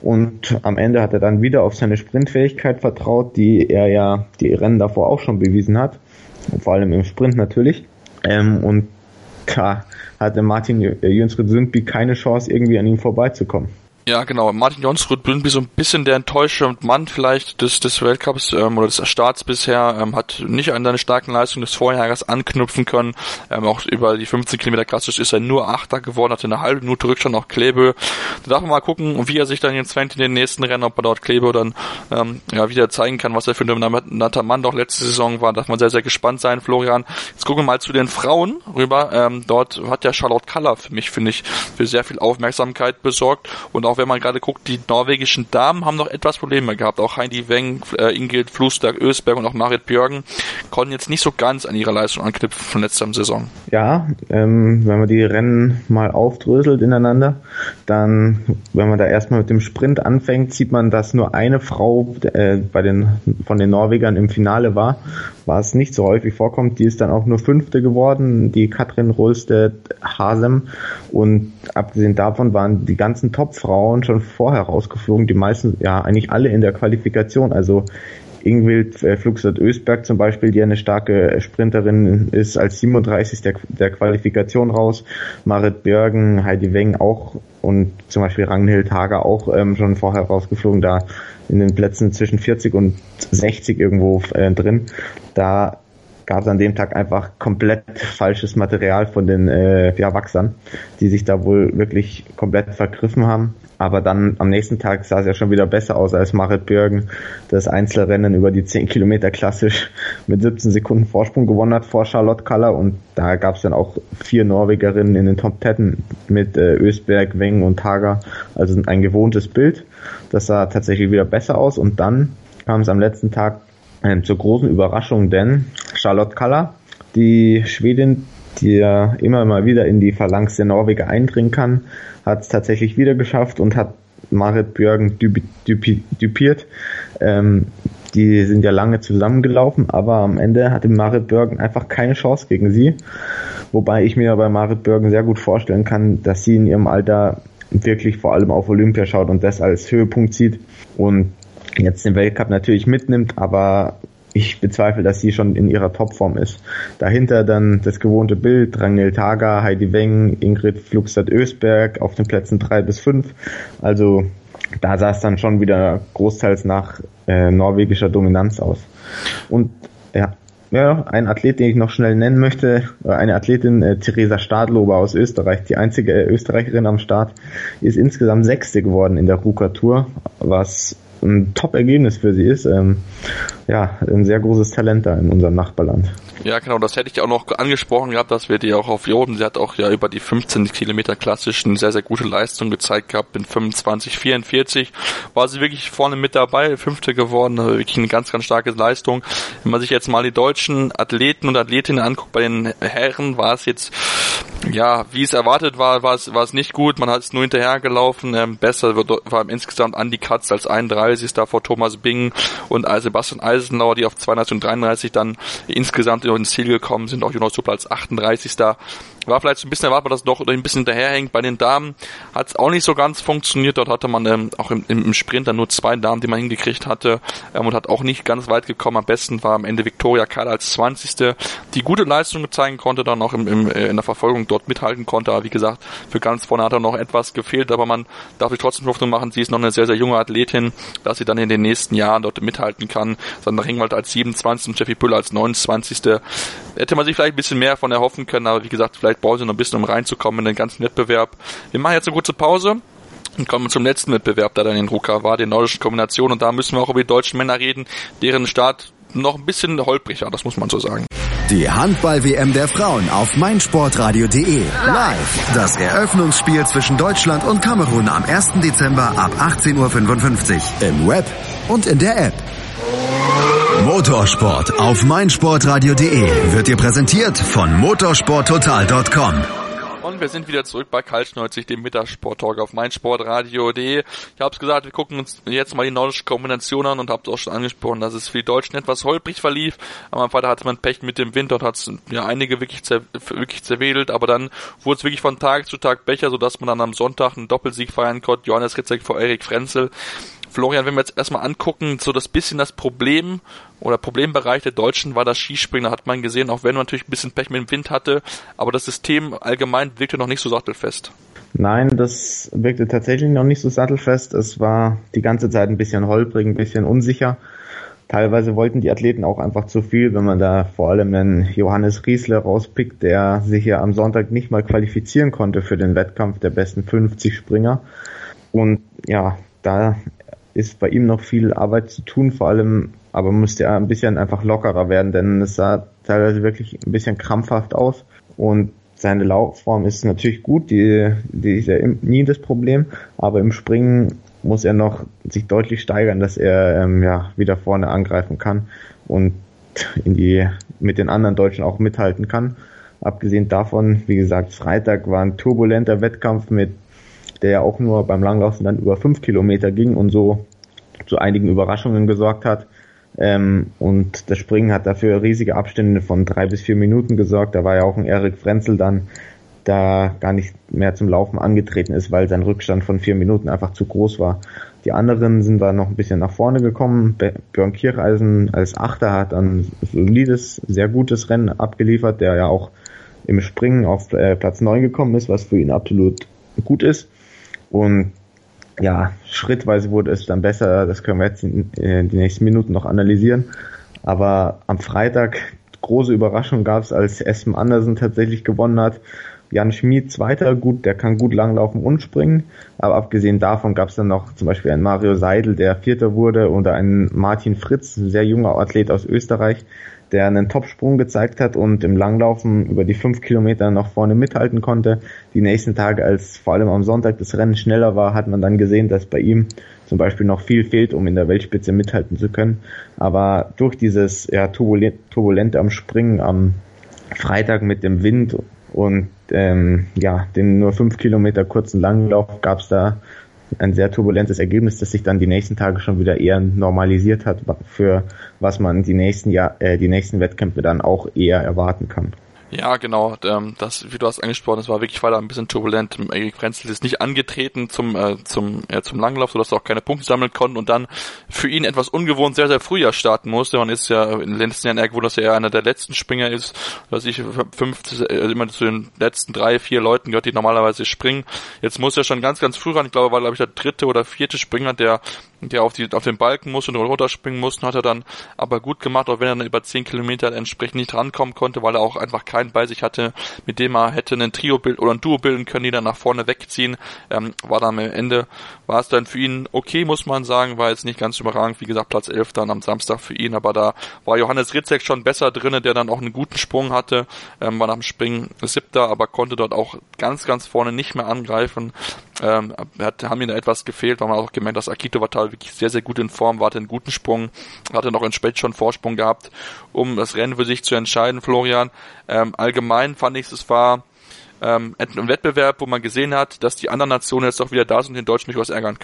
und am Ende hat er dann wieder auf seine Sprintfähigkeit vertraut, die er ja die Rennen davor auch schon bewiesen hat, vor allem im Sprint natürlich. Ähm, und da hatte Martin Jönsrud Sundby keine Chance, irgendwie an ihm vorbeizukommen. Ja, genau. Martin Jönsrud Sundby so ein bisschen der enttäuschte Mann vielleicht des, des Weltcups ähm, oder des Starts bisher, ähm, hat nicht an seine starken Leistungen des Vorjahres anknüpfen können. Ähm, auch über die fünfzehn Kilometer klassisch ist er nur Achter geworden, hatte eine halbe Minute Rückstand auf Klæbo. Da darf man mal gucken, wie er sich dann jetzt fängt in den nächsten Rennen, ob er dort Klæbo dann ähm, ja wieder zeigen kann, was er für ein dominanter Mann doch letzte Saison war. Da darf man sehr, sehr gespannt sein, Florian. Jetzt gucken wir mal zu den Frauen rüber. Ähm, dort hat ja Charlotte Kalla für mich, finde ich, für sehr viel Aufmerksamkeit besorgt und auch wenn man gerade guckt, die norwegischen Damen haben noch etwas Probleme gehabt. Auch Heidi Weng, äh, Ingrid Flugstad Ösberg und auch Marit Björgen konnten jetzt nicht so ganz an ihre Leistung anknüpfen von letzter Saison. Ja, ähm, wenn man die Rennen mal aufdröselt ineinander, dann, wenn man da erstmal mit dem Sprint anfängt, sieht man, dass nur eine Frau äh, bei den von den Norwegern im Finale war, was nicht so häufig vorkommt. Die ist dann auch nur Fünfte geworden, die Katrin Rolstedt-Hasem, und abgesehen davon waren die ganzen Top-Frauen schon vorher rausgeflogen, die meisten, ja eigentlich alle in der Qualifikation, also Ingvild äh, Flugstad Ösberg zum Beispiel, die eine starke Sprinterin ist, als siebenunddreißigste der, der Qualifikation raus, Marit Björgen, Heidi Weng auch und zum Beispiel Ragnhild Hager auch ähm, schon vorher rausgeflogen, da in den Plätzen zwischen vierzig und sechzig irgendwo äh, drin. Da gab es an dem Tag einfach komplett falsches Material von den äh, ja, Wachsern, die sich da wohl wirklich komplett vergriffen haben. Aber dann am nächsten Tag sah es ja schon wieder besser aus, als Marit Björgen das Einzelrennen über die zehn Kilometer klassisch mit siebzehn Sekunden Vorsprung gewonnen hat vor Charlotte Kalla. Und da gab es dann auch vier Norwegerinnen in den Top Ten mit äh, Ösberg, Weng und Hager. Also ein gewohntes Bild. Das sah tatsächlich wieder besser aus. Und dann kam es am letzten Tag äh, zur großen Überraschung, denn Charlotte Kalla, die Schwedin, die ja immer mal wieder in die Phalanx der Norweger eindringen kann, hat es tatsächlich wieder geschafft und hat Marit Björgen dupi, dupi, dupiert. Ähm, die sind ja lange zusammengelaufen, aber am Ende hatte Marit Björgen einfach keine Chance gegen sie. Wobei ich mir bei Marit Björgen sehr gut vorstellen kann, dass sie in ihrem Alter wirklich vor allem auf Olympia schaut und das als Höhepunkt sieht und jetzt den Weltcup natürlich mitnimmt, aber ich bezweifle, dass sie schon in ihrer Topform ist. Dahinter dann das gewohnte Bild, Ragnhild Hager, Heidi Weng, Ingrid Flugstad Ösberg auf den Plätzen drei bis fünf. Also da sah es dann schon wieder großteils nach äh, norwegischer Dominanz aus. Und ja, ja, ein Athlet, den ich noch schnell nennen möchte, eine Athletin, äh, Theresa Stadlober aus Österreich, die einzige äh, Österreicherin am Start, ist insgesamt Sechste geworden in der Ruka Tour, was ein Top-Ergebnis für sie ist. Ähm, ja, ein sehr großes Talent da in unserem Nachbarland. Ja, genau, das hätte ich auch noch angesprochen gehabt, dass wir die auch auf Joden, sie hat auch ja über die fünfzehn Kilometer klassisch eine sehr, sehr gute Leistung gezeigt gehabt, in fünfundzwanzig vierundvierzig war sie wirklich vorne mit dabei, Fünfte geworden, also wirklich eine ganz, ganz starke Leistung. Wenn man sich jetzt mal die deutschen Athleten und Athletinnen anguckt, bei den Herren war es jetzt, ja, wie es erwartet war, war es, war es nicht gut, man hat es nur hinterhergelaufen, ähm, besser war insgesamt Andi Katz als einunddreißig da vor Thomas Bing und Sebastian Eisenlauer, die auf zweiunddreißig und dreiunddreißig dann insgesamt ins Ziel gekommen sind, auch Jonas Suppler als achtunddreißigster War vielleicht so ein bisschen erwartbar, dass es doch ein bisschen hinterherhängt. Bei den Damen hat es auch nicht so ganz funktioniert. Dort hatte man ähm, auch im, im Sprint dann nur zwei Damen, die man hingekriegt hatte, ähm, und hat auch nicht ganz weit gekommen. Am besten war am Ende Viktoria Keiler als zwanzigste, die gute Leistung zeigen konnte, dann auch im, im, in der Verfolgung dort mithalten konnte. Aber wie gesagt, für ganz vorne hat er noch etwas gefehlt, aber man darf sich trotzdem Hoffnung machen. Sie ist noch eine sehr, sehr junge Athletin, dass sie dann in den nächsten Jahren dort mithalten kann. Sandra Ringwald als siebenundzwanzigste und Steffi Püller als neunundzwanzigste Hätte man sich vielleicht ein bisschen mehr von erhoffen können, aber wie gesagt, vielleicht brauchen sie noch ein bisschen, um reinzukommen in den ganzen Wettbewerb. Wir machen jetzt eine kurze Pause und kommen zum letzten Wettbewerb, der dann in Ruka war, den nordischen Kombinationen. Und da müssen wir auch über die deutschen Männer reden, deren Start noch ein bisschen holprig war, das muss man so sagen. Die Handball-W M der Frauen auf meinsportradio punkt de. Live. Das Eröffnungsspiel zwischen Deutschland und Kamerun am ersten Dezember ab achtzehn Uhr fünfundfünfzig. Im Web und in der App. Motorsport auf meinsportradio punkt de wird dir präsentiert von motorsporttotal punkt com. Und wir sind wieder zurück bei Kaltschneuzig, dem Mittagssport-Talk auf meinsportradio punkt de. Ich habe es gesagt, wir gucken uns jetzt mal die nordische Kombination an und habt auch schon angesprochen, dass es für die Deutschen etwas holprig verlief. Am Freitag hatte man Pech mit dem Wind, dort hat es ja einige wirklich, zer, wirklich zerwedelt, aber dann wurde es wirklich von Tag zu Tag besser, sodass man dann am Sonntag einen Doppelsieg feiern konnte. Johannes Ritzek vor Erik Frenzel. Florian, wenn wir jetzt erstmal angucken, so das bisschen das Problem oder Problembereich der Deutschen war das Skispringen, da hat man gesehen, auch wenn man natürlich ein bisschen Pech mit dem Wind hatte, aber das System allgemein wirkte noch nicht so sattelfest. Nein, das wirkte tatsächlich noch nicht so sattelfest. Es war die ganze Zeit ein bisschen holprig, ein bisschen unsicher. Teilweise wollten die Athleten auch einfach zu viel, wenn man da vor allem einen Johannes Riesler rauspickt, der sich ja am Sonntag nicht mal qualifizieren konnte für den Wettkampf der besten fünfzig Springer. Und ja, da ist bei ihm noch viel Arbeit zu tun, vor allem, aber musste er ein bisschen einfach lockerer werden, denn es sah teilweise wirklich ein bisschen krampfhaft aus und seine Laufform ist natürlich gut, die, die ist ja nie das Problem, aber im Springen muss er noch sich deutlich steigern, dass er ähm, ja wieder vorne angreifen kann und in die mit den anderen Deutschen auch mithalten kann. Abgesehen davon, wie gesagt, Freitag war ein turbulenter Wettkampf mit der ja auch nur beim Langlaufen dann über fünf Kilometer ging und so zu einigen Überraschungen gesorgt hat. Ähm, und das Springen hat dafür riesige Abstände von drei bis vier Minuten gesorgt. Da war ja auch ein Erik Frenzel dann, da gar nicht mehr zum Laufen angetreten ist, weil sein Rückstand von vier Minuten einfach zu groß war. Die anderen sind da noch ein bisschen nach vorne gekommen. Björn Kircheisen als Achter hat ein solides, sehr gutes Rennen abgeliefert, der ja auch im Springen auf äh, Platz neun gekommen ist, was für ihn absolut gut ist. Und ja, schrittweise wurde es dann besser, das können wir jetzt in, in die nächsten Minuten noch analysieren. Aber am Freitag, große Überraschung gab es, als Espen Andersen tatsächlich gewonnen hat. Jan Schmid Zweiter, gut, der kann gut langlaufen und springen, aber abgesehen davon gab es dann noch zum Beispiel einen Mario Seidel, der Vierter wurde, oder einen Martin Fritz, ein sehr junger Athlet aus Österreich, der einen Topsprung gezeigt hat und im Langlaufen über die fünf Kilometer noch vorne mithalten konnte. Die nächsten Tage, als vor allem am Sonntag das Rennen schneller war, hat man dann gesehen, dass bei ihm zum Beispiel noch viel fehlt, um in der Weltspitze mithalten zu können. Aber durch dieses ja, turbulent, Turbulente am Springen am Freitag mit dem Wind und ähm, ja, den nur fünf Kilometer kurzen Langlauf gab es da ein sehr turbulentes Ergebnis, das sich dann die nächsten Tage schon wieder eher normalisiert hat, für was man die nächsten Jahr, äh, die nächsten Wettkämpfe dann auch eher erwarten kann. Ja, genau, das, wie du hast angesprochen, das war wirklich weiter ein bisschen turbulent. Erik Frenzel ist nicht angetreten zum äh, zum äh, zum Langlauf, sodass er auch keine Punkte sammeln konnte und dann für ihn etwas ungewohnt sehr, sehr früh ja starten musste. Man ist ja in den letzten Jahren eher gewohnt, dass er eher einer der letzten Springer ist, dass ich fünf, also immer zu den letzten drei, vier Leuten gehört, die normalerweise springen. Jetzt muss er schon ganz, ganz früh ran. Ich glaube, war, glaube ich, der dritte oder vierte Springer, der der auf die auf den Balken musste und runterspringen musste, hat er dann aber gut gemacht, auch wenn er dann über zehn Kilometer entsprechend nicht rankommen konnte, weil er auch einfach keinen bei sich hatte, mit dem er hätte einen Trio bild oder ein Duo bilden können, die dann nach vorne wegziehen. Ähm, war dann am Ende, war es dann für ihn okay, muss man sagen, war jetzt nicht ganz überragend, wie gesagt, Platz elf dann am Samstag für ihn, aber da war Johannes Ritzek schon besser drinne, der dann auch einen guten Sprung hatte, ähm, war nach dem Springen siebter, aber konnte dort auch ganz, ganz vorne nicht mehr angreifen. Ähm, hat, haben ihm da etwas gefehlt, weil man auch gemerkt, dass Akito Watal wirklich sehr, sehr gut in Form war, hatte einen guten Sprung, hatte noch entsprechend schon Vorsprung gehabt, um das Rennen für sich zu entscheiden, Florian. Ähm, allgemein fand ich, es war ähm, ein Wettbewerb, wo man gesehen hat, dass die anderen Nationen jetzt auch wieder da sind und den Deutschen durchaus ärgern können.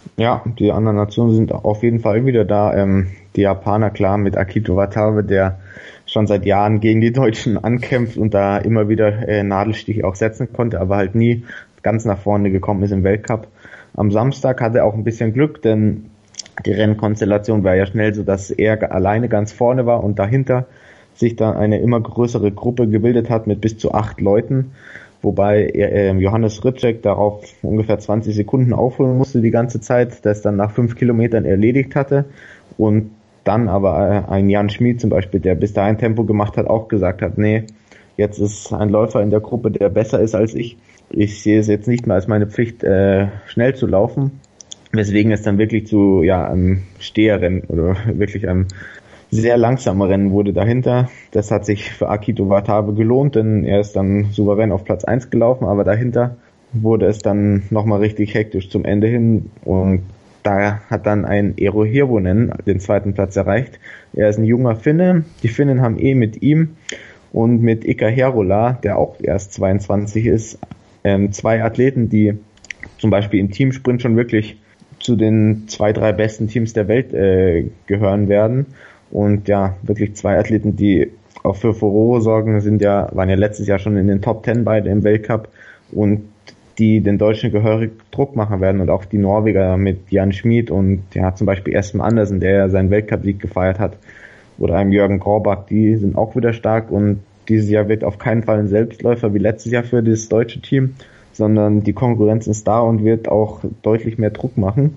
Ja, die anderen Nationen sind auf jeden Fall wieder da. Ähm, die Japaner, klar, mit Akito Watabe, der schon seit Jahren gegen die Deutschen ankämpft und da immer wieder äh, Nadelstiche auch setzen konnte, aber halt nie ganz nach vorne gekommen ist im Weltcup. Am Samstag hatte er auch ein bisschen Glück, denn die Rennkonstellation war ja schnell so, dass er alleine ganz vorne war und dahinter sich dann eine immer größere Gruppe gebildet hat mit bis zu acht Leuten, wobei er, äh, Johannes Rycek darauf ungefähr zwanzig Sekunden aufholen musste die ganze Zeit, das dann nach fünf Kilometern erledigt hatte und dann aber äh, ein Jan Schmid zum Beispiel, der bis dahin Tempo gemacht hat, auch gesagt hat, nee, jetzt ist ein Läufer in der Gruppe, der besser ist als ich. Ich sehe es jetzt nicht mehr als meine Pflicht, äh, schnell zu laufen, weswegen es dann wirklich zu ja einem Steherrennen oder wirklich einem sehr langsamen Rennen wurde dahinter. Das hat sich für Akito Watabe gelohnt, denn er ist dann souverän auf Platz eins gelaufen, aber dahinter wurde es dann nochmal richtig hektisch zum Ende hin und da hat dann ein Eero Hirvonen den zweiten Platz erreicht. Er ist ein junger Finne. Die Finnen haben eh mit ihm und mit Ika Herola, der auch erst zweiundzwanzig ist, ähm, zwei Athleten, die zum Beispiel im Teamsprint schon wirklich zu den zwei, drei besten Teams der Welt äh, gehören werden. Und ja, wirklich zwei Athleten, die auch für Furore sorgen, sind ja, waren ja letztes Jahr schon in den Top Ten beide im Weltcup und die den Deutschen gehörig Druck machen werden und auch die Norweger mit Jan Schmid und ja zum Beispiel Espen Andersen, der ja seinen Weltcup-Sieg gefeiert hat, oder einem Jürgen Korbach, die sind auch wieder stark und dieses Jahr wird auf keinen Fall ein Selbstläufer wie letztes Jahr für das deutsche Team, sondern die Konkurrenz ist da und wird auch deutlich mehr Druck machen.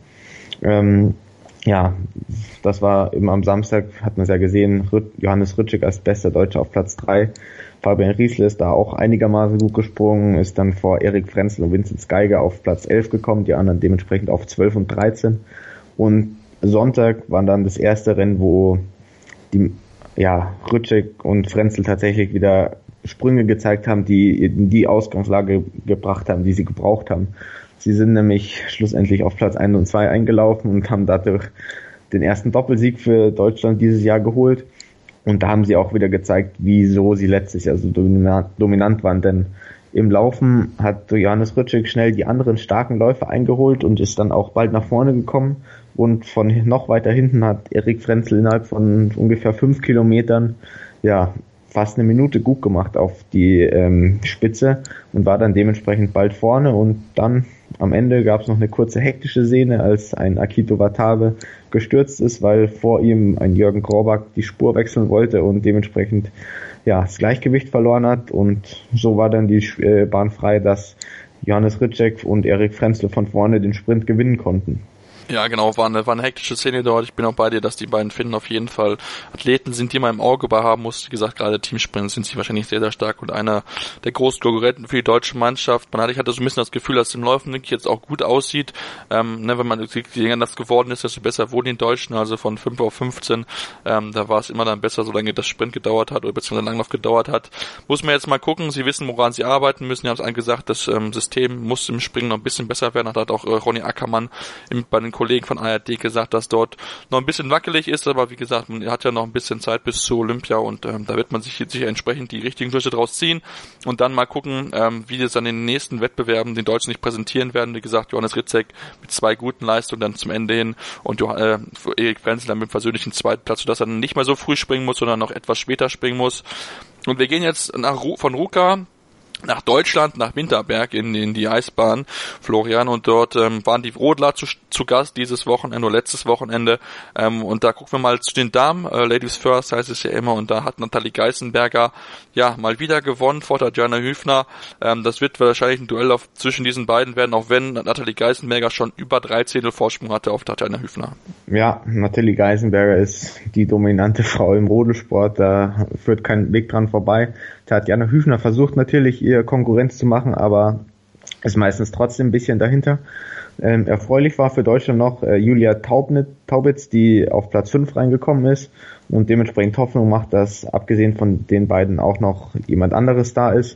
Ähm, ja, das war eben am Samstag, hat man es ja gesehen, Johannes Rycek als bester Deutscher auf Platz drei. Fabian Riesle ist da auch einigermaßen gut gesprungen, ist dann vor Erik Frenzel und Vinzenz Geiger auf Platz elf gekommen, die anderen dementsprechend auf zwölf und dreizehn. Und Sonntag war dann das erste Rennen, wo die, ja, Rycek und Frenzel tatsächlich wieder Sprünge gezeigt haben, die in die Ausgangslage gebracht haben, die sie gebraucht haben. Sie sind nämlich schlussendlich auf Platz eins und zwei eingelaufen und haben dadurch den ersten Doppelsieg für Deutschland dieses Jahr geholt. Und da haben sie auch wieder gezeigt, wieso sie letztes Jahr so dominant, dominant waren. Denn im Laufen hat Johannes Rycek schnell die anderen starken Läufer eingeholt und ist dann auch bald nach vorne gekommen. Und von noch weiter hinten hat Erik Frenzel innerhalb von ungefähr fünf Kilometern ja fast eine Minute gut gemacht auf die ähm, Spitze und war dann dementsprechend bald vorne. Und dann am Ende gab es noch eine kurze hektische Szene, als ein Akito Watabe gestürzt ist, weil vor ihm ein Jürgen Korbach die Spur wechseln wollte und dementsprechend ja das Gleichgewicht verloren hat. Und so war dann die äh, Bahn frei, dass Johannes Rycek und Erik Frenzel von vorne den Sprint gewinnen konnten. Ja, genau, war eine, war eine hektische Szene dort. Ich bin auch bei dir, dass die beiden Finnen auf jeden Fall Athleten sind, die man im Auge bei haben muss. Wie gesagt, gerade Teamsprint sind sie wahrscheinlich sehr, sehr stark und einer der großen Konkurrenten für die deutsche Mannschaft. Man hatte, ich hatte so ein bisschen das Gefühl, dass es im Laufen wirklich jetzt auch gut aussieht. Ähm, ne, wenn man je länger das geworden ist, desto besser wurden die Deutschen, also von fünf auf fünfzehn. Ähm, da war es immer dann besser, solange das Sprint gedauert hat oder beziehungsweise Langlauf gedauert hat. Muss man jetzt mal gucken. Sie wissen, woran sie arbeiten müssen. Sie haben es allen gesagt, das ähm, System muss im Springen noch ein bisschen besser werden. Da hat auch äh, Ronny Ackermann im, bei den Kollegen von A R D gesagt, dass dort noch ein bisschen wackelig ist, aber wie gesagt, man hat ja noch ein bisschen Zeit bis zu Olympia und ähm, da wird man sich jetzt sicher entsprechend die richtigen Schlüsse draus ziehen und dann mal gucken, ähm, wie das dann in den nächsten Wettbewerben den Deutschen nicht präsentieren werden. Wie gesagt, Johannes Rycek mit zwei guten Leistungen dann zum Ende hin und äh, Erik Frenzel dann mit dem versöhnlichen zweiten Platz, sodass er dann nicht mehr so früh springen muss, sondern noch etwas später springen muss. Und wir gehen jetzt nach Ru- von Ruka nach Deutschland, nach Winterberg in, in die Eisbahn, Florian, und dort ähm, waren die Rodler zu, zu Gast dieses Wochenende oder letztes Wochenende ähm, und da gucken wir mal zu den Damen, äh, Ladies First heißt es ja immer, und da hat Nathalie Geißenberger ja mal wieder gewonnen vor Tatjana Hüfner. Ähm, das wird wahrscheinlich ein Duell auf, zwischen diesen beiden werden, auch wenn Nathalie Geißenberger schon über drei Zehntel Vorsprung hatte auf Tatjana Hüfner. Ja, Nathalie Geißenberger ist die dominante Frau im Rodelsport, da führt kein Weg dran vorbei. Tatjana Hüfner versucht natürlich, ihr Konkurrenz zu machen, aber ist meistens trotzdem ein bisschen dahinter. Ähm, erfreulich war für Deutschland noch äh, Julia Taubnit, Taubitz, die auf Platz fünf reingekommen ist und dementsprechend Hoffnung macht, dass abgesehen von den beiden auch noch jemand anderes da ist,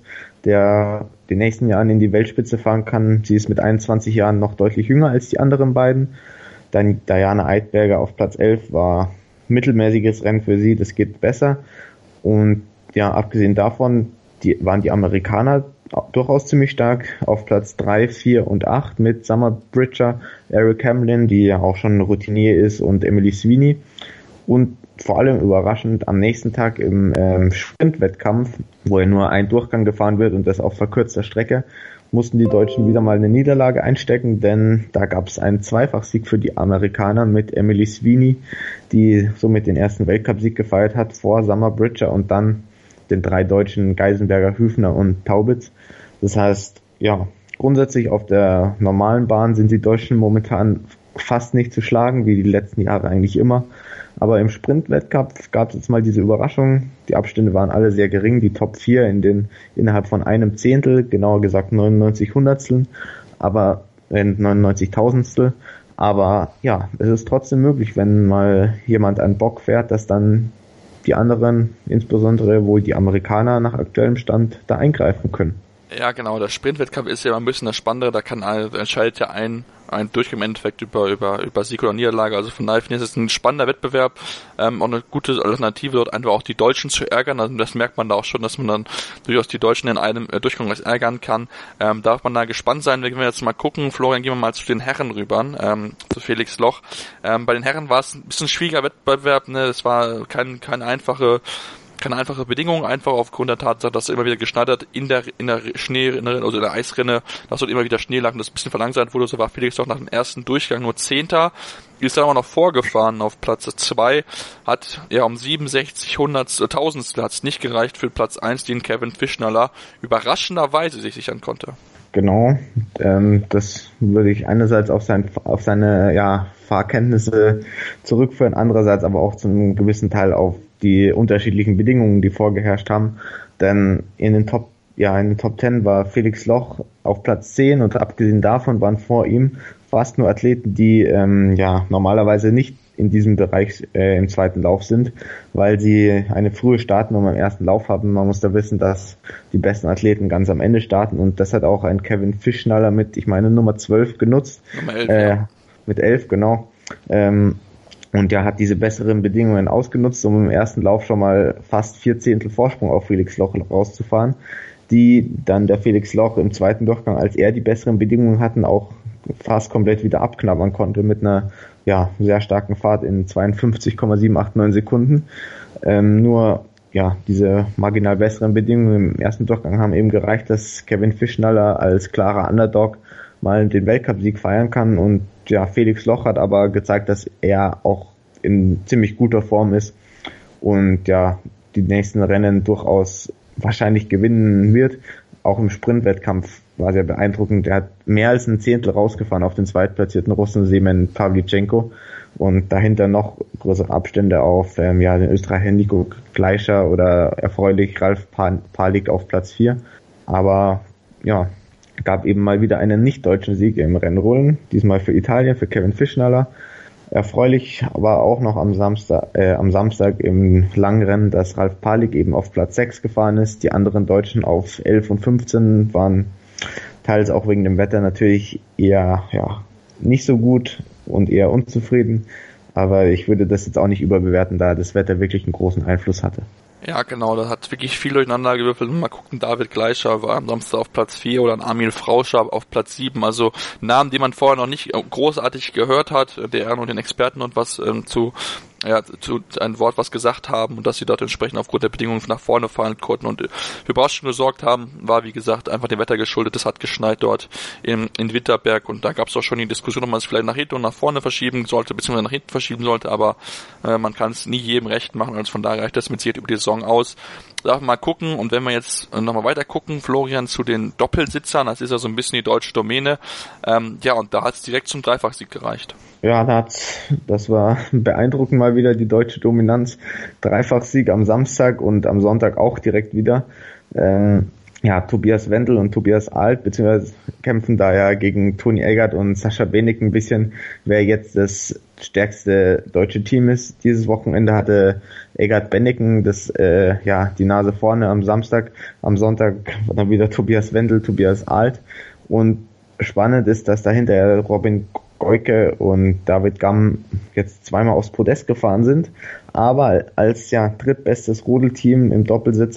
der den nächsten Jahren in die Weltspitze fahren kann. Sie ist mit einundzwanzig Jahren noch deutlich jünger als die anderen beiden. Dann Diana Eidberger auf Platz elf war mittelmäßiges Rennen für sie, das geht besser. Und ja, abgesehen davon, die, waren die Amerikaner durchaus ziemlich stark auf Platz drei, vier und acht mit Summer Bridger, Eric Hamlin, die ja auch schon Routinier ist, und Emily Sweeney. Und vor allem überraschend am nächsten Tag im ähm, Sprintwettkampf, wo ja nur ein Durchgang gefahren wird und das auf verkürzter Strecke, mussten die Deutschen wieder mal eine Niederlage einstecken, denn da gab es einen Zweifachsieg für die Amerikaner mit Emily Sweeney, die somit den ersten Weltcupsieg gefeiert hat vor Summer Bridger und dann den drei Deutschen Geisenberger, Hüfner und Taubitz. Das heißt, ja, grundsätzlich auf der normalen Bahn sind die Deutschen momentan fast nicht zu schlagen, wie die letzten Jahre eigentlich immer. Aber im Sprintwettkampf gab es jetzt mal diese Überraschung. Die Abstände waren alle sehr gering. Die Top vier in den, innerhalb von einem Zehntel, genauer gesagt neunundneunzig Hundertstel, aber äh, neunundneunzig Tausendstel. Aber ja, es ist trotzdem möglich, wenn mal jemand einen Bock fährt, dass dann die anderen, insbesondere wohl die Amerikaner nach aktuellem Stand, da eingreifen können. Ja, genau, der Sprintwettkampf ist ja immer ein bisschen das Spannendere, da kann entscheidet ja ein ein Durchgang im Endeffekt über über über Sieg oder Niederlage, also von daher finde ich, es ist ein spannender Wettbewerb, ähm, auch eine gute Alternative, dort einfach auch die Deutschen zu ärgern, also das merkt man da auch schon, dass man dann durchaus die Deutschen in einem äh, Durchgang ärgern kann, ähm, darf man da gespannt sein, wenn wir jetzt mal gucken. Florian, gehen wir mal zu den Herren rüber, ähm, zu Felix Loch. Ähm, bei den Herren war es ein bisschen ein schwieriger Wettbewerb, ne, es war kein keine einfache keine einfache Bedingung, einfach aufgrund der Tatsache, dass er immer wieder geschneit hat in der in der Schneerinne, also in der Eisrinne, dass dort immer wieder Schnee lag und das ein bisschen verlangsamt wurde. So war Felix doch nach dem ersten Durchgang nur Zehnter, ist dann aber noch vorgefahren auf Platz zwei, hat ja um siebenundsechzig Hundertstel, Tausendstel hat es nicht gereicht für Platz eins, den Kevin Fischnaller überraschenderweise sich sichern konnte. Genau, ähm, das würde ich einerseits auf, sein, auf seine ja, Fahrkenntnisse zurückführen, andererseits aber auch zu einem gewissen Teil auf die unterschiedlichen Bedingungen, die vorgeherrscht haben. Denn in den Top, ja, in den Top Ten war Felix Loch auf Platz zehn und abgesehen davon waren vor ihm fast nur Athleten, die ähm, ja normalerweise nicht in diesem Bereich äh, im zweiten Lauf sind, weil sie eine frühe Startnummer im ersten Lauf haben. Man muss da wissen, dass die besten Athleten ganz am Ende starten und das hat auch ein Kevin Fischnaller mit, ich meine, Nummer zwölf genutzt. Nummer elf, äh, ja. Mit elf, genau. Ähm, und der hat diese besseren Bedingungen ausgenutzt, um im ersten Lauf schon mal fast vier Zehntel Vorsprung auf Felix Loch rauszufahren, die dann der Felix Loch im zweiten Durchgang, als er die besseren Bedingungen hatten, auch fast komplett wieder abknabbern konnte mit einer ja sehr starken Fahrt in zweiundfünfzig Komma sieben acht neun Sekunden. Ähm, nur ja diese marginal besseren Bedingungen im ersten Durchgang haben eben gereicht, dass Kevin Fischnaller als klarer Underdog mal den Weltcupsieg feiern kann und ja, Felix Loch hat aber gezeigt, dass er auch in ziemlich guter Form ist und ja, die nächsten Rennen durchaus wahrscheinlich gewinnen wird. Auch im Sprintwettkampf war sehr beeindruckend. Er hat mehr als ein Zehntel rausgefahren auf den zweitplatzierten Russen Semen Pavlyuchenko und dahinter noch größere Abstände auf ähm, ja, den Österreicher Nico Gleischer oder erfreulich Ralf Palik auf Platz vier. Aber ja, gab eben mal wieder einen nicht-deutschen Sieg im Rennrollen, diesmal für Italien, für Kevin Fischnaller. Erfreulich war auch noch am Samstag, äh, am Samstag im Langrennen, dass Ralf Palik eben auf Platz sechs gefahren ist. Die anderen Deutschen auf elf und fünfzehn waren teils auch wegen dem Wetter natürlich eher ja nicht so gut und eher unzufrieden. Aber ich würde das jetzt auch nicht überbewerten, da das Wetter wirklich einen großen Einfluss hatte. Ja, genau, da hat wirklich viel durcheinander gewürfelt. Mal gucken, David Gleischer war am Samstag auf Platz vier oder ein Armin Frauscher auf Platz sieben. Also Namen, die man vorher noch nicht großartig gehört hat, der und den Experten und was ähm, zu ja, zu ein Wort was gesagt haben und dass sie dort entsprechend aufgrund der Bedingungen nach vorne fahren konnten und für Überraschung gesorgt haben, war wie gesagt einfach dem Wetter geschuldet. Es hat geschneit dort in, in Winterberg und da gab es auch schon die Diskussion, ob man es vielleicht nach hinten und nach vorne verschieben sollte, beziehungsweise nach hinten verschieben sollte, aber äh, man kann es nie jedem recht machen, also von daher reicht das mit Sicherheit über die Saison aus. Darf mal gucken und wenn wir jetzt nochmal weiter gucken, Florian, zu den Doppelsitzern, das ist ja so ein bisschen die deutsche Domäne, ähm, ja und da hat es direkt zum Dreifachsieg gereicht. Ja, da hat's, das war beeindruckend mal wieder, die deutsche Dominanz. Dreifachsieg am Samstag und am Sonntag auch direkt wieder. Ähm, ja, Tobias Wendel und Tobias Alt, beziehungsweise kämpfen da ja gegen Toni Eggert und Sascha Benek ein bisschen, wer jetzt das stärkste deutsche Team ist. Dieses Wochenende hatte Eggert Benneken das, äh, ja, die Nase vorne am Samstag. Am Sonntag dann wieder Tobias Wendel, Tobias Alt. Und spannend ist, dass dahinter Robin Goike und David Gamm jetzt zweimal aufs Podest gefahren sind, aber als ja drittbestes Rudelteam im Doppelsitzer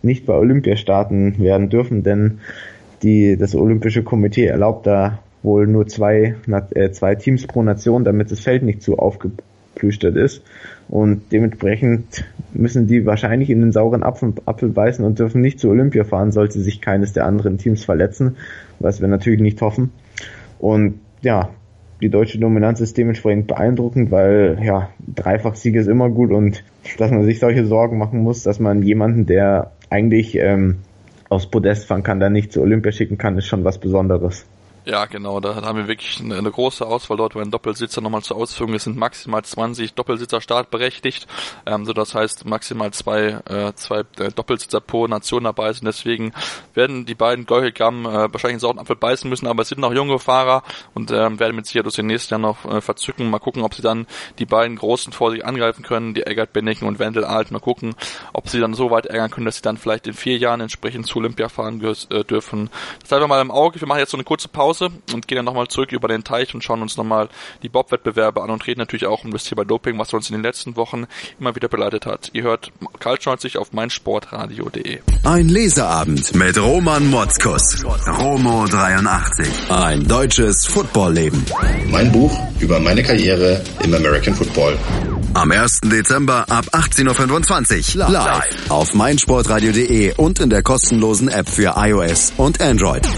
nicht bei Olympia starten werden dürfen, denn die, das Olympische Komitee erlaubt da wohl nur zwei, äh, zwei Teams pro Nation, damit das Feld nicht zu aufgeplüstert ist. Und dementsprechend müssen die wahrscheinlich in den sauren Apfel, Apfel beißen und dürfen nicht zu Olympia fahren, sollte sich keines der anderen Teams verletzen, was wir natürlich nicht hoffen. Und ja, die deutsche Dominanz ist dementsprechend beeindruckend, weil ja, Dreifach-Sieg ist immer gut und dass man sich solche Sorgen machen muss, dass man jemanden, der eigentlich ähm, aufs Podest fahren kann, dann nicht zu Olympia schicken kann, ist schon was Besonderes. Ja, genau, da haben wir wirklich eine, eine große Auswahl dort, wenn Doppelsitzer nochmal zur Ausführung ist, sind maximal zwanzig Doppelsitzer startberechtigt, ähm, so das heißt maximal zwei, äh, zwei äh, Doppelsitzer pro Nation dabei sind, deswegen werden die beiden Gäuhelgamm äh, wahrscheinlich einen sauren Apfel beißen müssen, aber es sind noch junge Fahrer und ähm, werden mit Sicherheit aus den nächsten Jahren noch äh, verzücken, mal gucken, ob sie dann die beiden Großen vor sich angreifen können, die Eggert Benneken und Wendel Alt, mal gucken, ob sie dann so weit ärgern können, dass sie dann vielleicht in vier Jahren entsprechend zu Olympia fahren äh, dürfen. Das halten wir mal im Auge, wir machen jetzt so eine kurze Pause und gehen dann nochmal zurück über den Teich und schauen uns nochmal die Bob-Wettbewerbe an und reden natürlich auch um das Thema Doping, was uns in den letzten Wochen immer wieder begleitet hat. Ihr hört kaltschneuzig auf meinsportradio punkt de. Ein Leseabend mit Roman Motzkus. Romo dreiundachtzig. Ein deutsches Footballleben. Mein Buch über meine Karriere im American Football. Am ersten Dezember ab achtzehn Uhr fünfundzwanzig live auf meinsportradio punkt de und in der kostenlosen App für iOS und Android.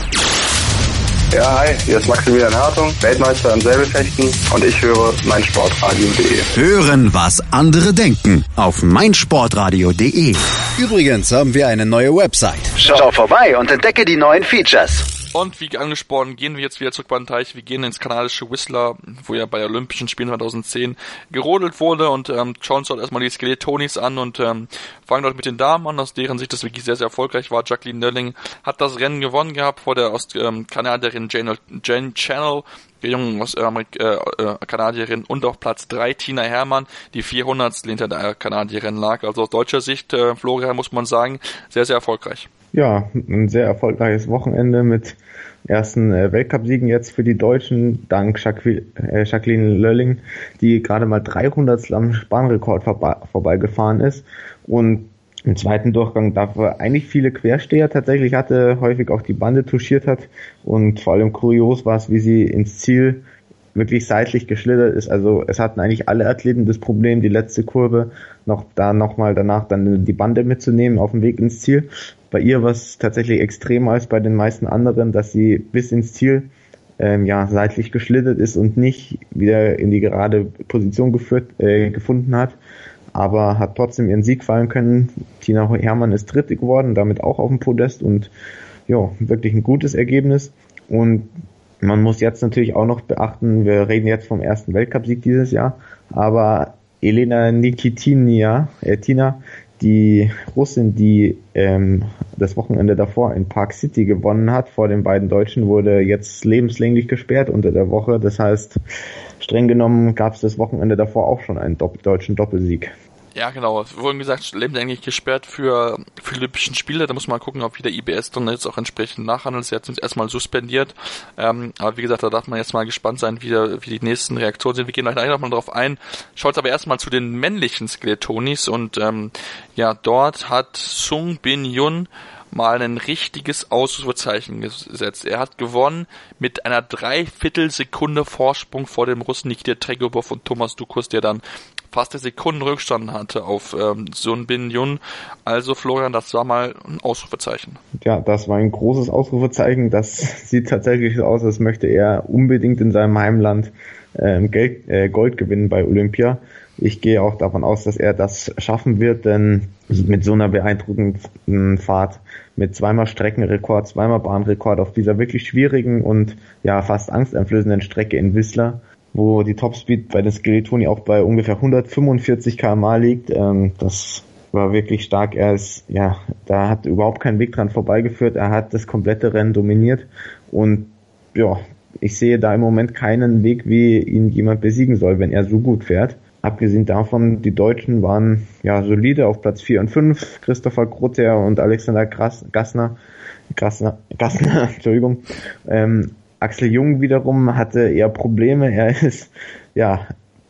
Ja, hi, hier ist Maximilian Hartung, Weltmeister im Säbelfechten und ich höre meinsportradio punkt de. Hören, was andere denken auf meinsportradio punkt de. Übrigens haben wir eine neue Website. Schau vorbei und entdecke die neuen Features. Und wie angesprochen, gehen wir jetzt wieder zurück bei den Teich. Wir gehen ins kanadische Whistler, wo ja bei Olympischen Spielen zweitausendzehn gerodelt wurde und ähm, schauen uns dort erstmal die Skelettonis an und ähm, fangen dort mit den Damen an, aus deren Sicht das wirklich sehr, sehr erfolgreich war. Jacqueline Nölling hat das Rennen gewonnen gehabt vor der Ost-Kanadierin ähm, Jane, Jane Channel, die junge äh, äh, Kanadierin, und auf Platz drei Tina Hermann, die vierhundertstel hinter der Kanadierin lag. Also aus deutscher Sicht, äh, Florian, muss man sagen, sehr, sehr erfolgreich. Ja, ein sehr erfolgreiches Wochenende mit ersten äh, Weltcupsiegen jetzt für die Deutschen, dank Jacqueline, äh, Jacqueline Lölling, die gerade mal dreihundertstel am Bahnrekord vorbe- vorbeigefahren ist und im zweiten Durchgang dafür eigentlich viele Quersteher tatsächlich hatte, häufig auch die Bande touchiert hat und vor allem kurios war es, wie sie ins Ziel wirklich seitlich geschlittert ist. Also es hatten eigentlich alle Athleten das Problem, die letzte Kurve noch da nochmal danach dann die Bande mitzunehmen auf dem Weg ins Ziel. Bei ihr war es tatsächlich extremer als bei den meisten anderen, dass sie bis ins Ziel ähm, ja seitlich geschlittert ist und nicht wieder in die gerade Position geführt, äh, gefunden hat, aber hat trotzdem ihren Sieg feiern können. Tina Hermann ist Dritte geworden, damit auch auf dem Podest und ja, wirklich ein gutes Ergebnis. Und man muss jetzt natürlich auch noch beachten, wir reden jetzt vom ersten Weltcupsieg dieses Jahr, aber Elena Nikitina, äh, Tina, die Russin, die ähm, das Wochenende davor in Park City gewonnen hat, vor den beiden Deutschen, wurde jetzt lebenslänglich gesperrt unter der Woche. Das heißt, streng genommen gab es das Wochenende davor auch schon einen Dopp- deutschen Doppelsieg. Ja, genau. Es wurde gesagt, lebenslänglich gesperrt für, für die Olympischen Spiele. Da muss man gucken, ob wieder I B S dann jetzt auch entsprechend nachhandelt. Sie hat uns erstmal suspendiert. Ähm, aber wie gesagt, da darf man jetzt mal gespannt sein, wie, der, wie die nächsten Reaktionen sind. Wir gehen gleich noch mal drauf ein. Schaut aber erstmal zu den männlichen Skelettonis. Und ähm, ja, dort hat Sung Bin Yun mal ein richtiges Ausrufezeichen gesetzt. Er hat gewonnen mit einer Dreiviertelsekunde Vorsprung vor dem Russen Nikita Tregobov und Thomas Dukus, der dann fast eine Sekunde Rückstand hatte auf ähm, Sun Bin Yun. Also Florian, das war mal ein Ausrufezeichen. Ja, das war ein großes Ausrufezeichen. Das sieht tatsächlich so aus, als möchte er unbedingt in seinem Heimland ähm, Geld, äh, Gold gewinnen bei Olympia. Ich gehe auch davon aus, dass er das schaffen wird, denn mit so einer beeindruckenden Fahrt, mit zweimal Streckenrekord, zweimal Bahnrekord auf dieser wirklich schwierigen und ja fast angsteinflößenden Strecke in Whistler, wo die Topspeed bei den Skelettoni auch bei ungefähr hundertfünfundvierzig Kilometer pro Stunde liegt. Ähm, das war wirklich stark. Er ist, ja, da hat überhaupt kein Weg dran vorbeigeführt. Er hat das komplette Rennen dominiert und ja, ich sehe da im Moment keinen Weg, wie ihn jemand besiegen soll, wenn er so gut fährt. Abgesehen davon, die Deutschen waren ja solide auf Platz vier und fünf. Christopher Grotter und Alexander Gassner, Gassner, Gassner, Entschuldigung. Ähm, Axel Jung wiederum hatte eher Probleme. Er ist ja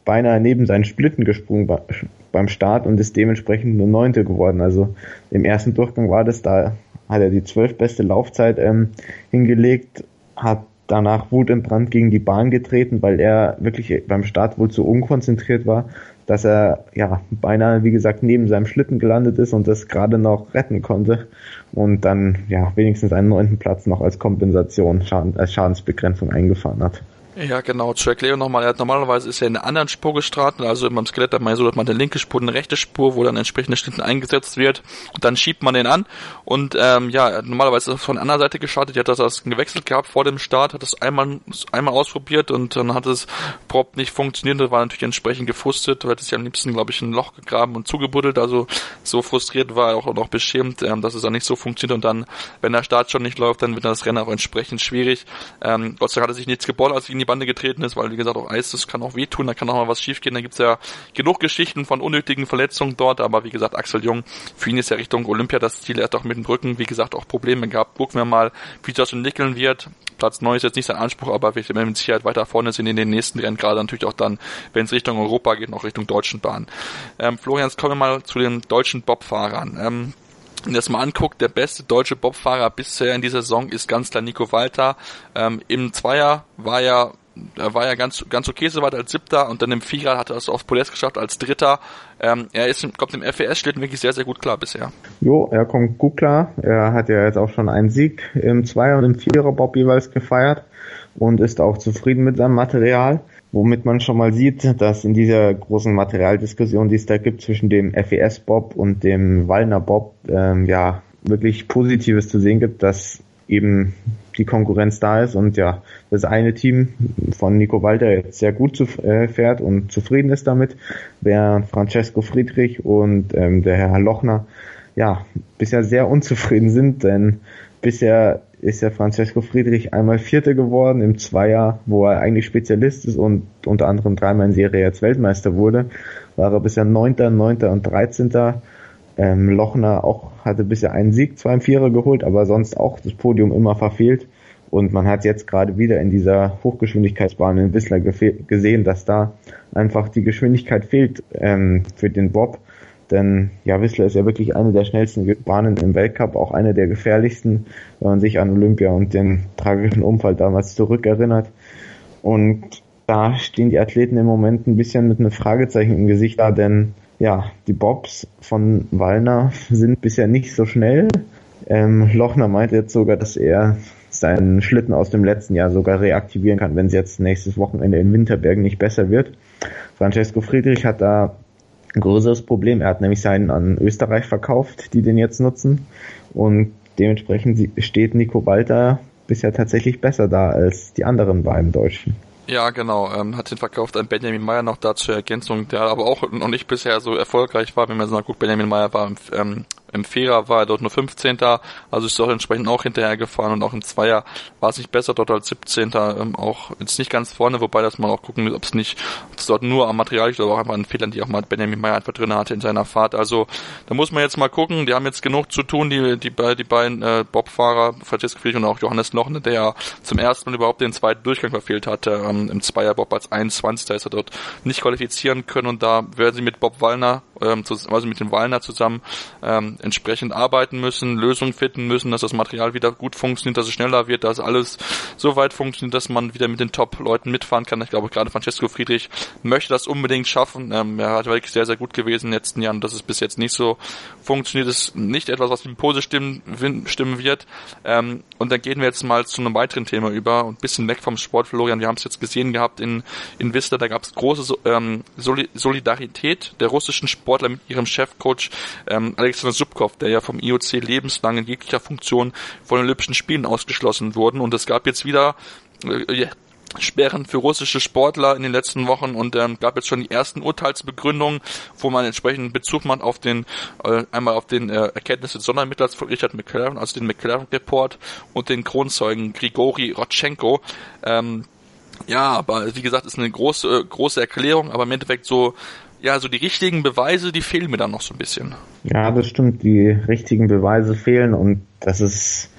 beinahe neben seinen Splitten gesprungen beim Start und ist dementsprechend nur Neunte geworden. Also im ersten Durchgang war das, da hat er die zwölfbeste Laufzeit ähm, hingelegt, hat danach Wut im Brand gegen die Bahn getreten, weil er wirklich beim Start wohl zu unkonzentriert war, dass er ja beinahe, wie gesagt, neben seinem Schlitten gelandet ist und das gerade noch retten konnte und dann ja wenigstens einen neunten Platz noch als Kompensation, Schaden, als Schadensbegrenzung eingefahren hat. Ja, genau. Zur Erklärung nochmal, er hat normalerweise ist er in einer anderen Spur gestartet, also beim Skelett hat man so, dass man eine linke Spur, eine rechte Spur, wo dann entsprechende Schlitten eingesetzt wird, und dann schiebt man den an und ähm, ja, normalerweise ist er von der anderen Seite gestartet, er hat das gewechselt gehabt vor dem Start, hat das einmal einmal ausprobiert und dann hat es prompt nicht funktioniert, das war natürlich entsprechend gefrustet, weil es ja am liebsten, glaube ich, ein Loch gegraben und zugebuddelt, also so frustriert war er auch noch beschämt, ähm, dass es dann nicht so funktioniert und dann, wenn der Start schon nicht läuft, dann wird das Rennen auch entsprechend schwierig. Ähm, Gott sei Dank hat er sich nichts gebaut, als ihn die Bande getreten ist, weil wie gesagt auch Eis, das kann auch wehtun, da kann auch mal was schiefgehen, da gibt's ja genug Geschichten von unnötigen Verletzungen dort, aber wie gesagt, Axel Jung, für ihn ist ja Richtung Olympia das Ziel, er hat auch mit dem Rücken, wie gesagt, auch Probleme gehabt, gucken wir mal, wie das entwickeln wird. Platz neun ist jetzt nicht sein Anspruch, aber wir werden mit Sicherheit weiter vorne sind in den nächsten Rennen, gerade natürlich auch dann, wenn es Richtung Europa geht, noch Richtung deutschen Bahn. Ähm, Florian, jetzt kommen wir mal zu den deutschen Bobfahrern. Ähm, Wenn ihr das mal anguckt, der beste deutsche Bobfahrer bisher in dieser Saison ist ganz klar Nico Walter. Ähm, Im Zweier war ja Er war ja ganz ganz okay soweit als Siebter und dann im Vierer hat er es auf Podest geschafft als Dritter. Ähm, er ist kommt im F E S-Schlitten wirklich sehr, sehr gut klar bisher. Jo, er kommt gut klar. Er hat ja jetzt auch schon einen Sieg im Zweier und im Vierer Bob jeweils gefeiert und ist auch zufrieden mit seinem Material, womit man schon mal sieht, dass in dieser großen Materialdiskussion, die es da gibt zwischen dem F E S-Bob und dem Wallner Bob, ähm, ja, wirklich Positives zu sehen gibt, dass eben die Konkurrenz da ist und ja, das eine Team von Nico Walter jetzt sehr gut zu, äh, fährt und zufrieden ist damit, während Francesco Friedrich und ähm, der Herr Lochner ja bisher sehr unzufrieden sind, denn bisher ist ja Francesco Friedrich einmal Vierter geworden im Zweier, wo er eigentlich Spezialist ist und unter anderem dreimal in Serie jetzt Weltmeister wurde, war er bisher Neunter, Neunter und Dreizehnter. Ähm, Lochner auch hatte bisher einen Sieg, zwar im Vierer geholt, aber sonst auch das Podium immer verfehlt. Und man hat jetzt gerade wieder in dieser Hochgeschwindigkeitsbahn in Whistler gefe- gesehen, dass da einfach die Geschwindigkeit fehlt ähm, für den Bob. Denn ja, Whistler ist ja wirklich eine der schnellsten Bahnen im Weltcup, auch eine der gefährlichsten, wenn man sich an Olympia und den tragischen Unfall damals zurückerinnert. Und da stehen die Athleten im Moment ein bisschen mit einem Fragezeichen im Gesicht da, denn ja, die Bobs von Wallner sind bisher nicht so schnell. Ähm, Lochner meint jetzt sogar, dass er seinen Schlitten aus dem letzten Jahr sogar reaktivieren kann, wenn es jetzt nächstes Wochenende in Winterbergen nicht besser wird. Francesco Friedrich hat da ein größeres Problem. Er hat nämlich seinen an Österreich verkauft, die den jetzt nutzen. Und dementsprechend steht Nico Walter bisher tatsächlich besser da als die anderen beiden Deutschen. Ja, genau, ähm, hat den verkauft an Benjamin Meyer noch da zur Ergänzung, der aber auch noch nicht bisher so erfolgreich war, wenn man so mal guckt, Benjamin Meyer war im, ähm, im Vierer war er dort nur fünfzehnter, also ist dort entsprechend auch hinterher gefahren und auch im Zweier war es nicht besser, dort als siebzehnter, ähm, auch jetzt nicht ganz vorne, wobei das mal auch gucken, ob es nicht, ob es dort nur am Material liegt oder auch einfach an Fehlern, die auch mal Benjamin Meyer einfach drin hatte in seiner Fahrt, also da muss man jetzt mal gucken, die haben jetzt genug zu tun, die die, die beiden äh, Bobfahrer, Francesco Friedrich und auch Johannes Lochner, der ja zum ersten Mal überhaupt den zweiten Durchgang verfehlt hatte, ähm, im Zweierbob als einundzwanzigster ist er dort nicht qualifizieren können und da werden sie mit Bob Wallner, ähm, also mit dem Wallner zusammen ähm, entsprechend arbeiten müssen, Lösungen finden müssen, dass das Material wieder gut funktioniert, dass es schneller wird, dass alles so weit funktioniert, dass man wieder mit den Top-Leuten mitfahren kann. Ich glaube, gerade Francesco Friedrich möchte das unbedingt schaffen. Ähm, er hat wirklich sehr, sehr gut gewesen in den letzten Jahren. Dass es bis jetzt nicht so funktioniert, ist nicht etwas, was ihm positiv stimmen, stimmen wird. Ähm, und dann gehen wir jetzt mal zu einem weiteren Thema über und ein bisschen weg vom Sport, Florian. Wir haben es jetzt gesehen gehabt in, in Whistler, da gab es große ähm, Solidarität der russischen Sportler mit ihrem Chefcoach ähm, Alexander Subkov, der ja vom I O C lebenslang in jeglicher Funktion von den Olympischen Spielen ausgeschlossen wurden. Und es gab jetzt wieder äh, Sperren für russische Sportler in den letzten Wochen und ähm, gab jetzt schon die ersten Urteilsbegründungen, wo man entsprechend Bezug macht auf den äh, einmal auf den äh, Erkenntnisse des Sonderermittlers von Richard McLaren, also den McLaren-Report und den Kronzeugen Grigori Rodchenko. Ähm, ja, aber wie gesagt, ist eine große große Erklärung, aber im Endeffekt so ja, so die richtigen Beweise, die fehlen mir dann noch so ein bisschen. Ja, das stimmt, die richtigen Beweise fehlen und das ist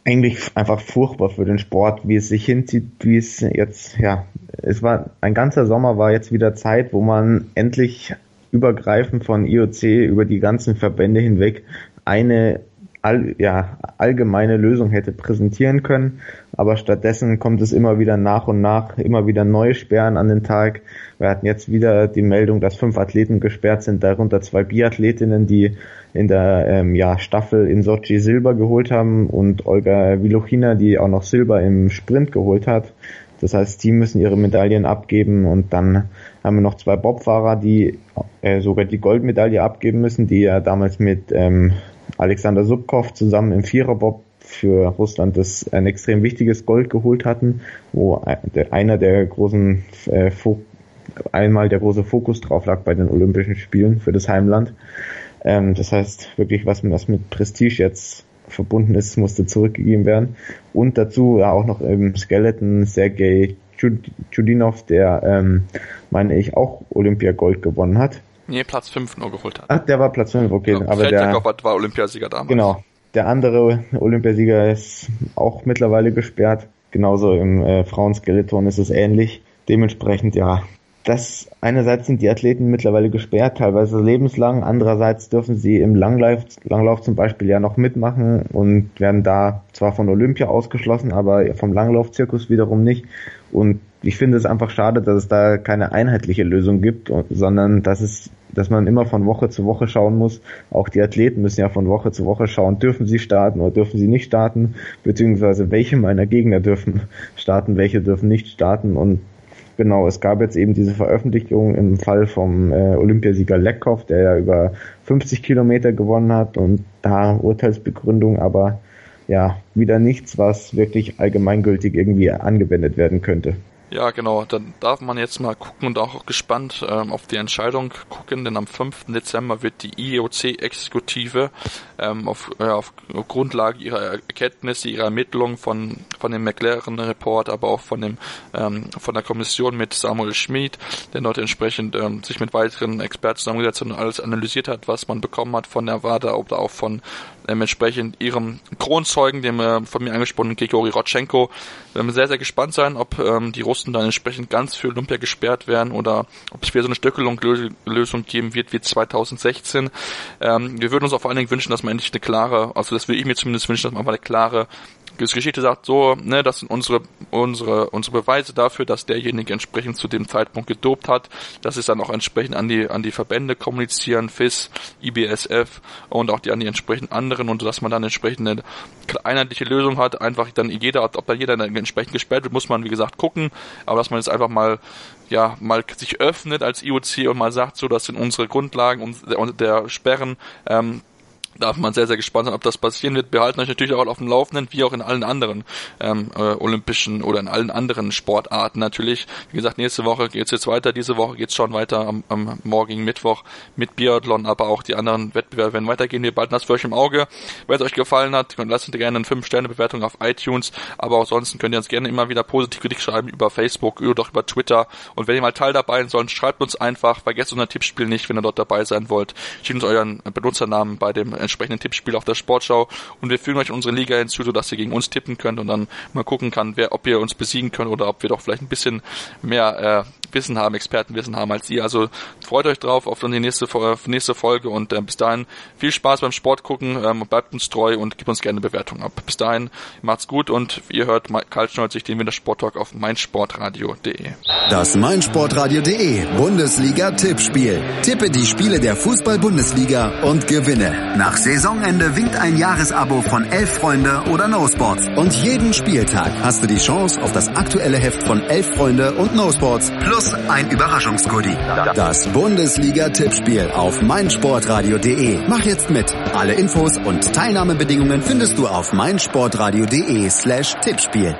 eigentlich einfach furchtbar für den Sport, wie es sich hinzieht, wie es jetzt, ja, es war, ein ganzer Sommer war jetzt wieder Zeit, wo man endlich übergreifend von I O C über die ganzen Verbände hinweg eine all, ja, allgemeine Lösung hätte präsentieren können, aber stattdessen kommt es immer wieder nach und nach, immer wieder neue Sperren an den Tag. Wir hatten jetzt wieder die Meldung, dass fünf Athleten gesperrt sind, darunter zwei Biathletinnen, die in der ähm, ja, Staffel in Sochi Silber geholt haben, und Olga Vilochina, die auch noch Silber im Sprint geholt hat. Das heißt, die müssen ihre Medaillen abgeben, und dann haben wir noch zwei Bobfahrer, die äh, sogar die Goldmedaille abgeben müssen, die ja damals mit ähm, Alexander Subkov zusammen im Viererbob für Russland das ein extrem wichtiges Gold geholt hatten, wo einer der großen äh, Fo- einmal der große Fokus drauf lag bei den Olympischen Spielen für das Heimland. Ähm, das heißt, wirklich was, was mit Prestige jetzt verbunden ist, musste zurückgegeben werden. Und dazu ja auch noch im Skeleton Sergei Chudinov, der, ähm, meine ich, auch Olympiagold gewonnen hat. Nee, Platz fünf nur geholt hat. Ach, der war Platz fünf, okay. Ja, aber der war Olympiasieger damals. Genau. Der andere Olympiasieger ist auch mittlerweile gesperrt. Genauso im äh, Frauenskeleton ist es ähnlich. Dementsprechend, ja, das einerseits sind die Athleten mittlerweile gesperrt, teilweise lebenslang, andererseits dürfen sie im Langlauf, Langlauf zum Beispiel ja noch mitmachen und werden da zwar von Olympia ausgeschlossen, aber vom Langlaufzirkus wiederum nicht. Und ich finde es einfach schade, dass es da keine einheitliche Lösung gibt, sondern dass es, dass man immer von Woche zu Woche schauen muss. Auch die Athleten müssen ja von Woche zu Woche schauen, dürfen sie starten oder dürfen sie nicht starten, beziehungsweise welche meiner Gegner dürfen starten, welche dürfen nicht starten. Und genau, es gab jetzt eben diese Veröffentlichung im Fall vom äh, Olympiasieger Lekov, der ja über fünfzig Kilometer gewonnen hat, und da Urteilsbegründung, aber ja, wieder nichts, was wirklich allgemeingültig irgendwie angewendet werden könnte. Ja, genau, dann darf man jetzt mal gucken und auch gespannt ähm, auf die Entscheidung gucken, denn am fünften Dezember wird die I O C-Exekutive ähm, auf, äh, auf Grundlage ihrer Erkenntnisse, ihrer Ermittlungen von von dem McLaren-Report, aber auch von dem ähm, von der Kommission mit Samuel Schmid, der dort entsprechend ähm, sich mit weiteren Experten zusammengesetzt und alles analysiert hat, was man bekommen hat von der WADA oder auch von ähm, entsprechend ihrem Kronzeugen, dem äh, von mir angesprochenen Grigori Rodchenko. Wir werden sehr, sehr gespannt sein, ob ähm, die Russen dann entsprechend ganz für Olympia gesperrt werden oder ob es wieder so eine Stückelung-Lösung geben wird wie zweitausendsechzehn. Ähm, wir würden uns auch vor allen Dingen wünschen, dass man endlich eine klare, also das will ich mir zumindest wünschen, dass man mal eine klare Geschichte sagt, so, ne, das sind unsere unsere unsere Beweise dafür, dass derjenige entsprechend zu dem Zeitpunkt gedopt hat. Das ist dann auch entsprechend an die an die Verbände kommunizieren, F I S, I B S F und auch die an die entsprechend anderen, und dass man dann entsprechend eine einheitliche Lösung hat. Einfach dann jeder, ob da jeder dann entsprechend gesperrt wird, muss man wie gesagt gucken. Aber dass man jetzt einfach mal ja mal sich öffnet als I O C und mal sagt, so, das sind unsere Grundlagen und der Sperren. Ähm, darf man sehr, sehr gespannt sein, ob das passieren wird. Wir halten euch natürlich auch auf dem Laufenden, wie auch in allen anderen ähm, äh, olympischen oder in allen anderen Sportarten natürlich. Wie gesagt, nächste Woche geht's jetzt weiter, diese Woche geht's schon weiter am, am morgigen Mittwoch mit Biathlon, aber auch die anderen Wettbewerbe werden weitergehen. Wir behalten das für euch im Auge. Wenn es euch gefallen hat, lasst uns gerne eine fünf Sterne Bewertung auf iTunes, aber auch sonst könnt ihr uns gerne immer wieder positiv Kritik schreiben über Facebook oder auch über Twitter. Und wenn ihr mal Teil dabei sein sollt, schreibt uns einfach, vergesst unser Tippspiel nicht, wenn ihr dort dabei sein wollt. Schickt uns euren Benutzernamen bei dem entsprechenden Tippspiel auf der Sportschau und wir fügen euch unsere Liga hinzu, sodass ihr gegen uns tippen könnt und dann mal gucken kann, wer, ob ihr uns besiegen könnt oder ob wir doch vielleicht ein bisschen mehr äh, Wissen haben, Expertenwissen haben als ihr. Also freut euch drauf auf die nächste, nächste Folge und äh, bis dahin viel Spaß beim Sport gucken, ähm, bleibt uns treu und gebt uns gerne eine Bewertung ab. Bis dahin, macht's gut und ihr hört Karl Schnolzig, den Wintersport-Talk auf meinsportradio punkt de. Das meinsportradio punkt de Bundesliga-Tippspiel. Tippe die Spiele der Fußball-Bundesliga und gewinne. Nach Saisonende winkt ein Jahresabo von Elf Freunde oder No Sports. Und jeden Spieltag hast du die Chance auf das aktuelle Heft von Elf Freunde und No Sports plus ein Überraschungsgoodie. Das Bundesliga-Tippspiel auf meinsportradio punkt de. Mach jetzt mit. Alle Infos und Teilnahmebedingungen findest du auf meinsportradio punkt de slash Tippspiel.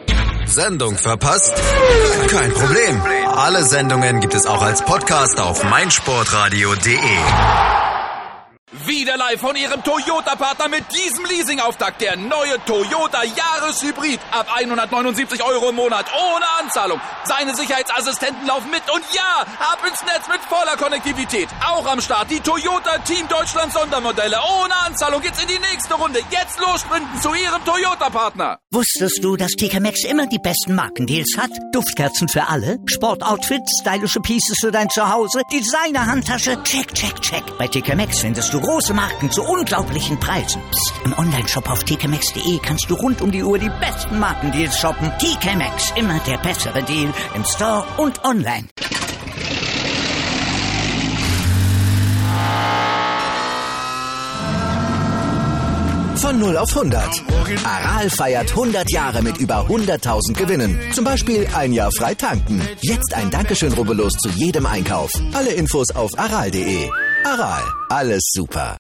Sendung verpasst? Kein Problem. Alle Sendungen gibt es auch als Podcast auf meinsportradio punkt de. Wieder live von Ihrem Toyota-Partner mit diesem Leasing-Auftakt. Der neue Toyota Jahreshybrid. Ab hundertneunundsiebzig Euro im Monat. Ohne Anzahlung. Seine Sicherheitsassistenten laufen mit. Und ja, ab ins Netz mit voller Konnektivität. Auch am Start die Toyota Team Deutschland Sondermodelle. Ohne Anzahlung geht's in die nächste Runde. Jetzt los sprinten zu Ihrem Toyota-Partner. Wusstest du, dass T K Maxx immer die besten Markendeals hat? Duftkerzen für alle, Sportoutfits, stylische Pieces für dein Zuhause, Designer-Handtasche, check, check, check. Bei T K Maxx findest du große Marken zu unglaublichen Preisen. Psst. Im Onlineshop auf t k maxx punkt d e kannst du rund um die Uhr die besten Markendeals shoppen. T K Maxx, immer der bessere Deal im Store und online. Von null auf hundert. Aral feiert hundert Jahre mit über hunderttausend Gewinnen. Zum Beispiel ein Jahr frei tanken. Jetzt ein Dankeschön, rubbellos zu jedem Einkauf. Alle Infos auf aral punkt de. Aral, alles super.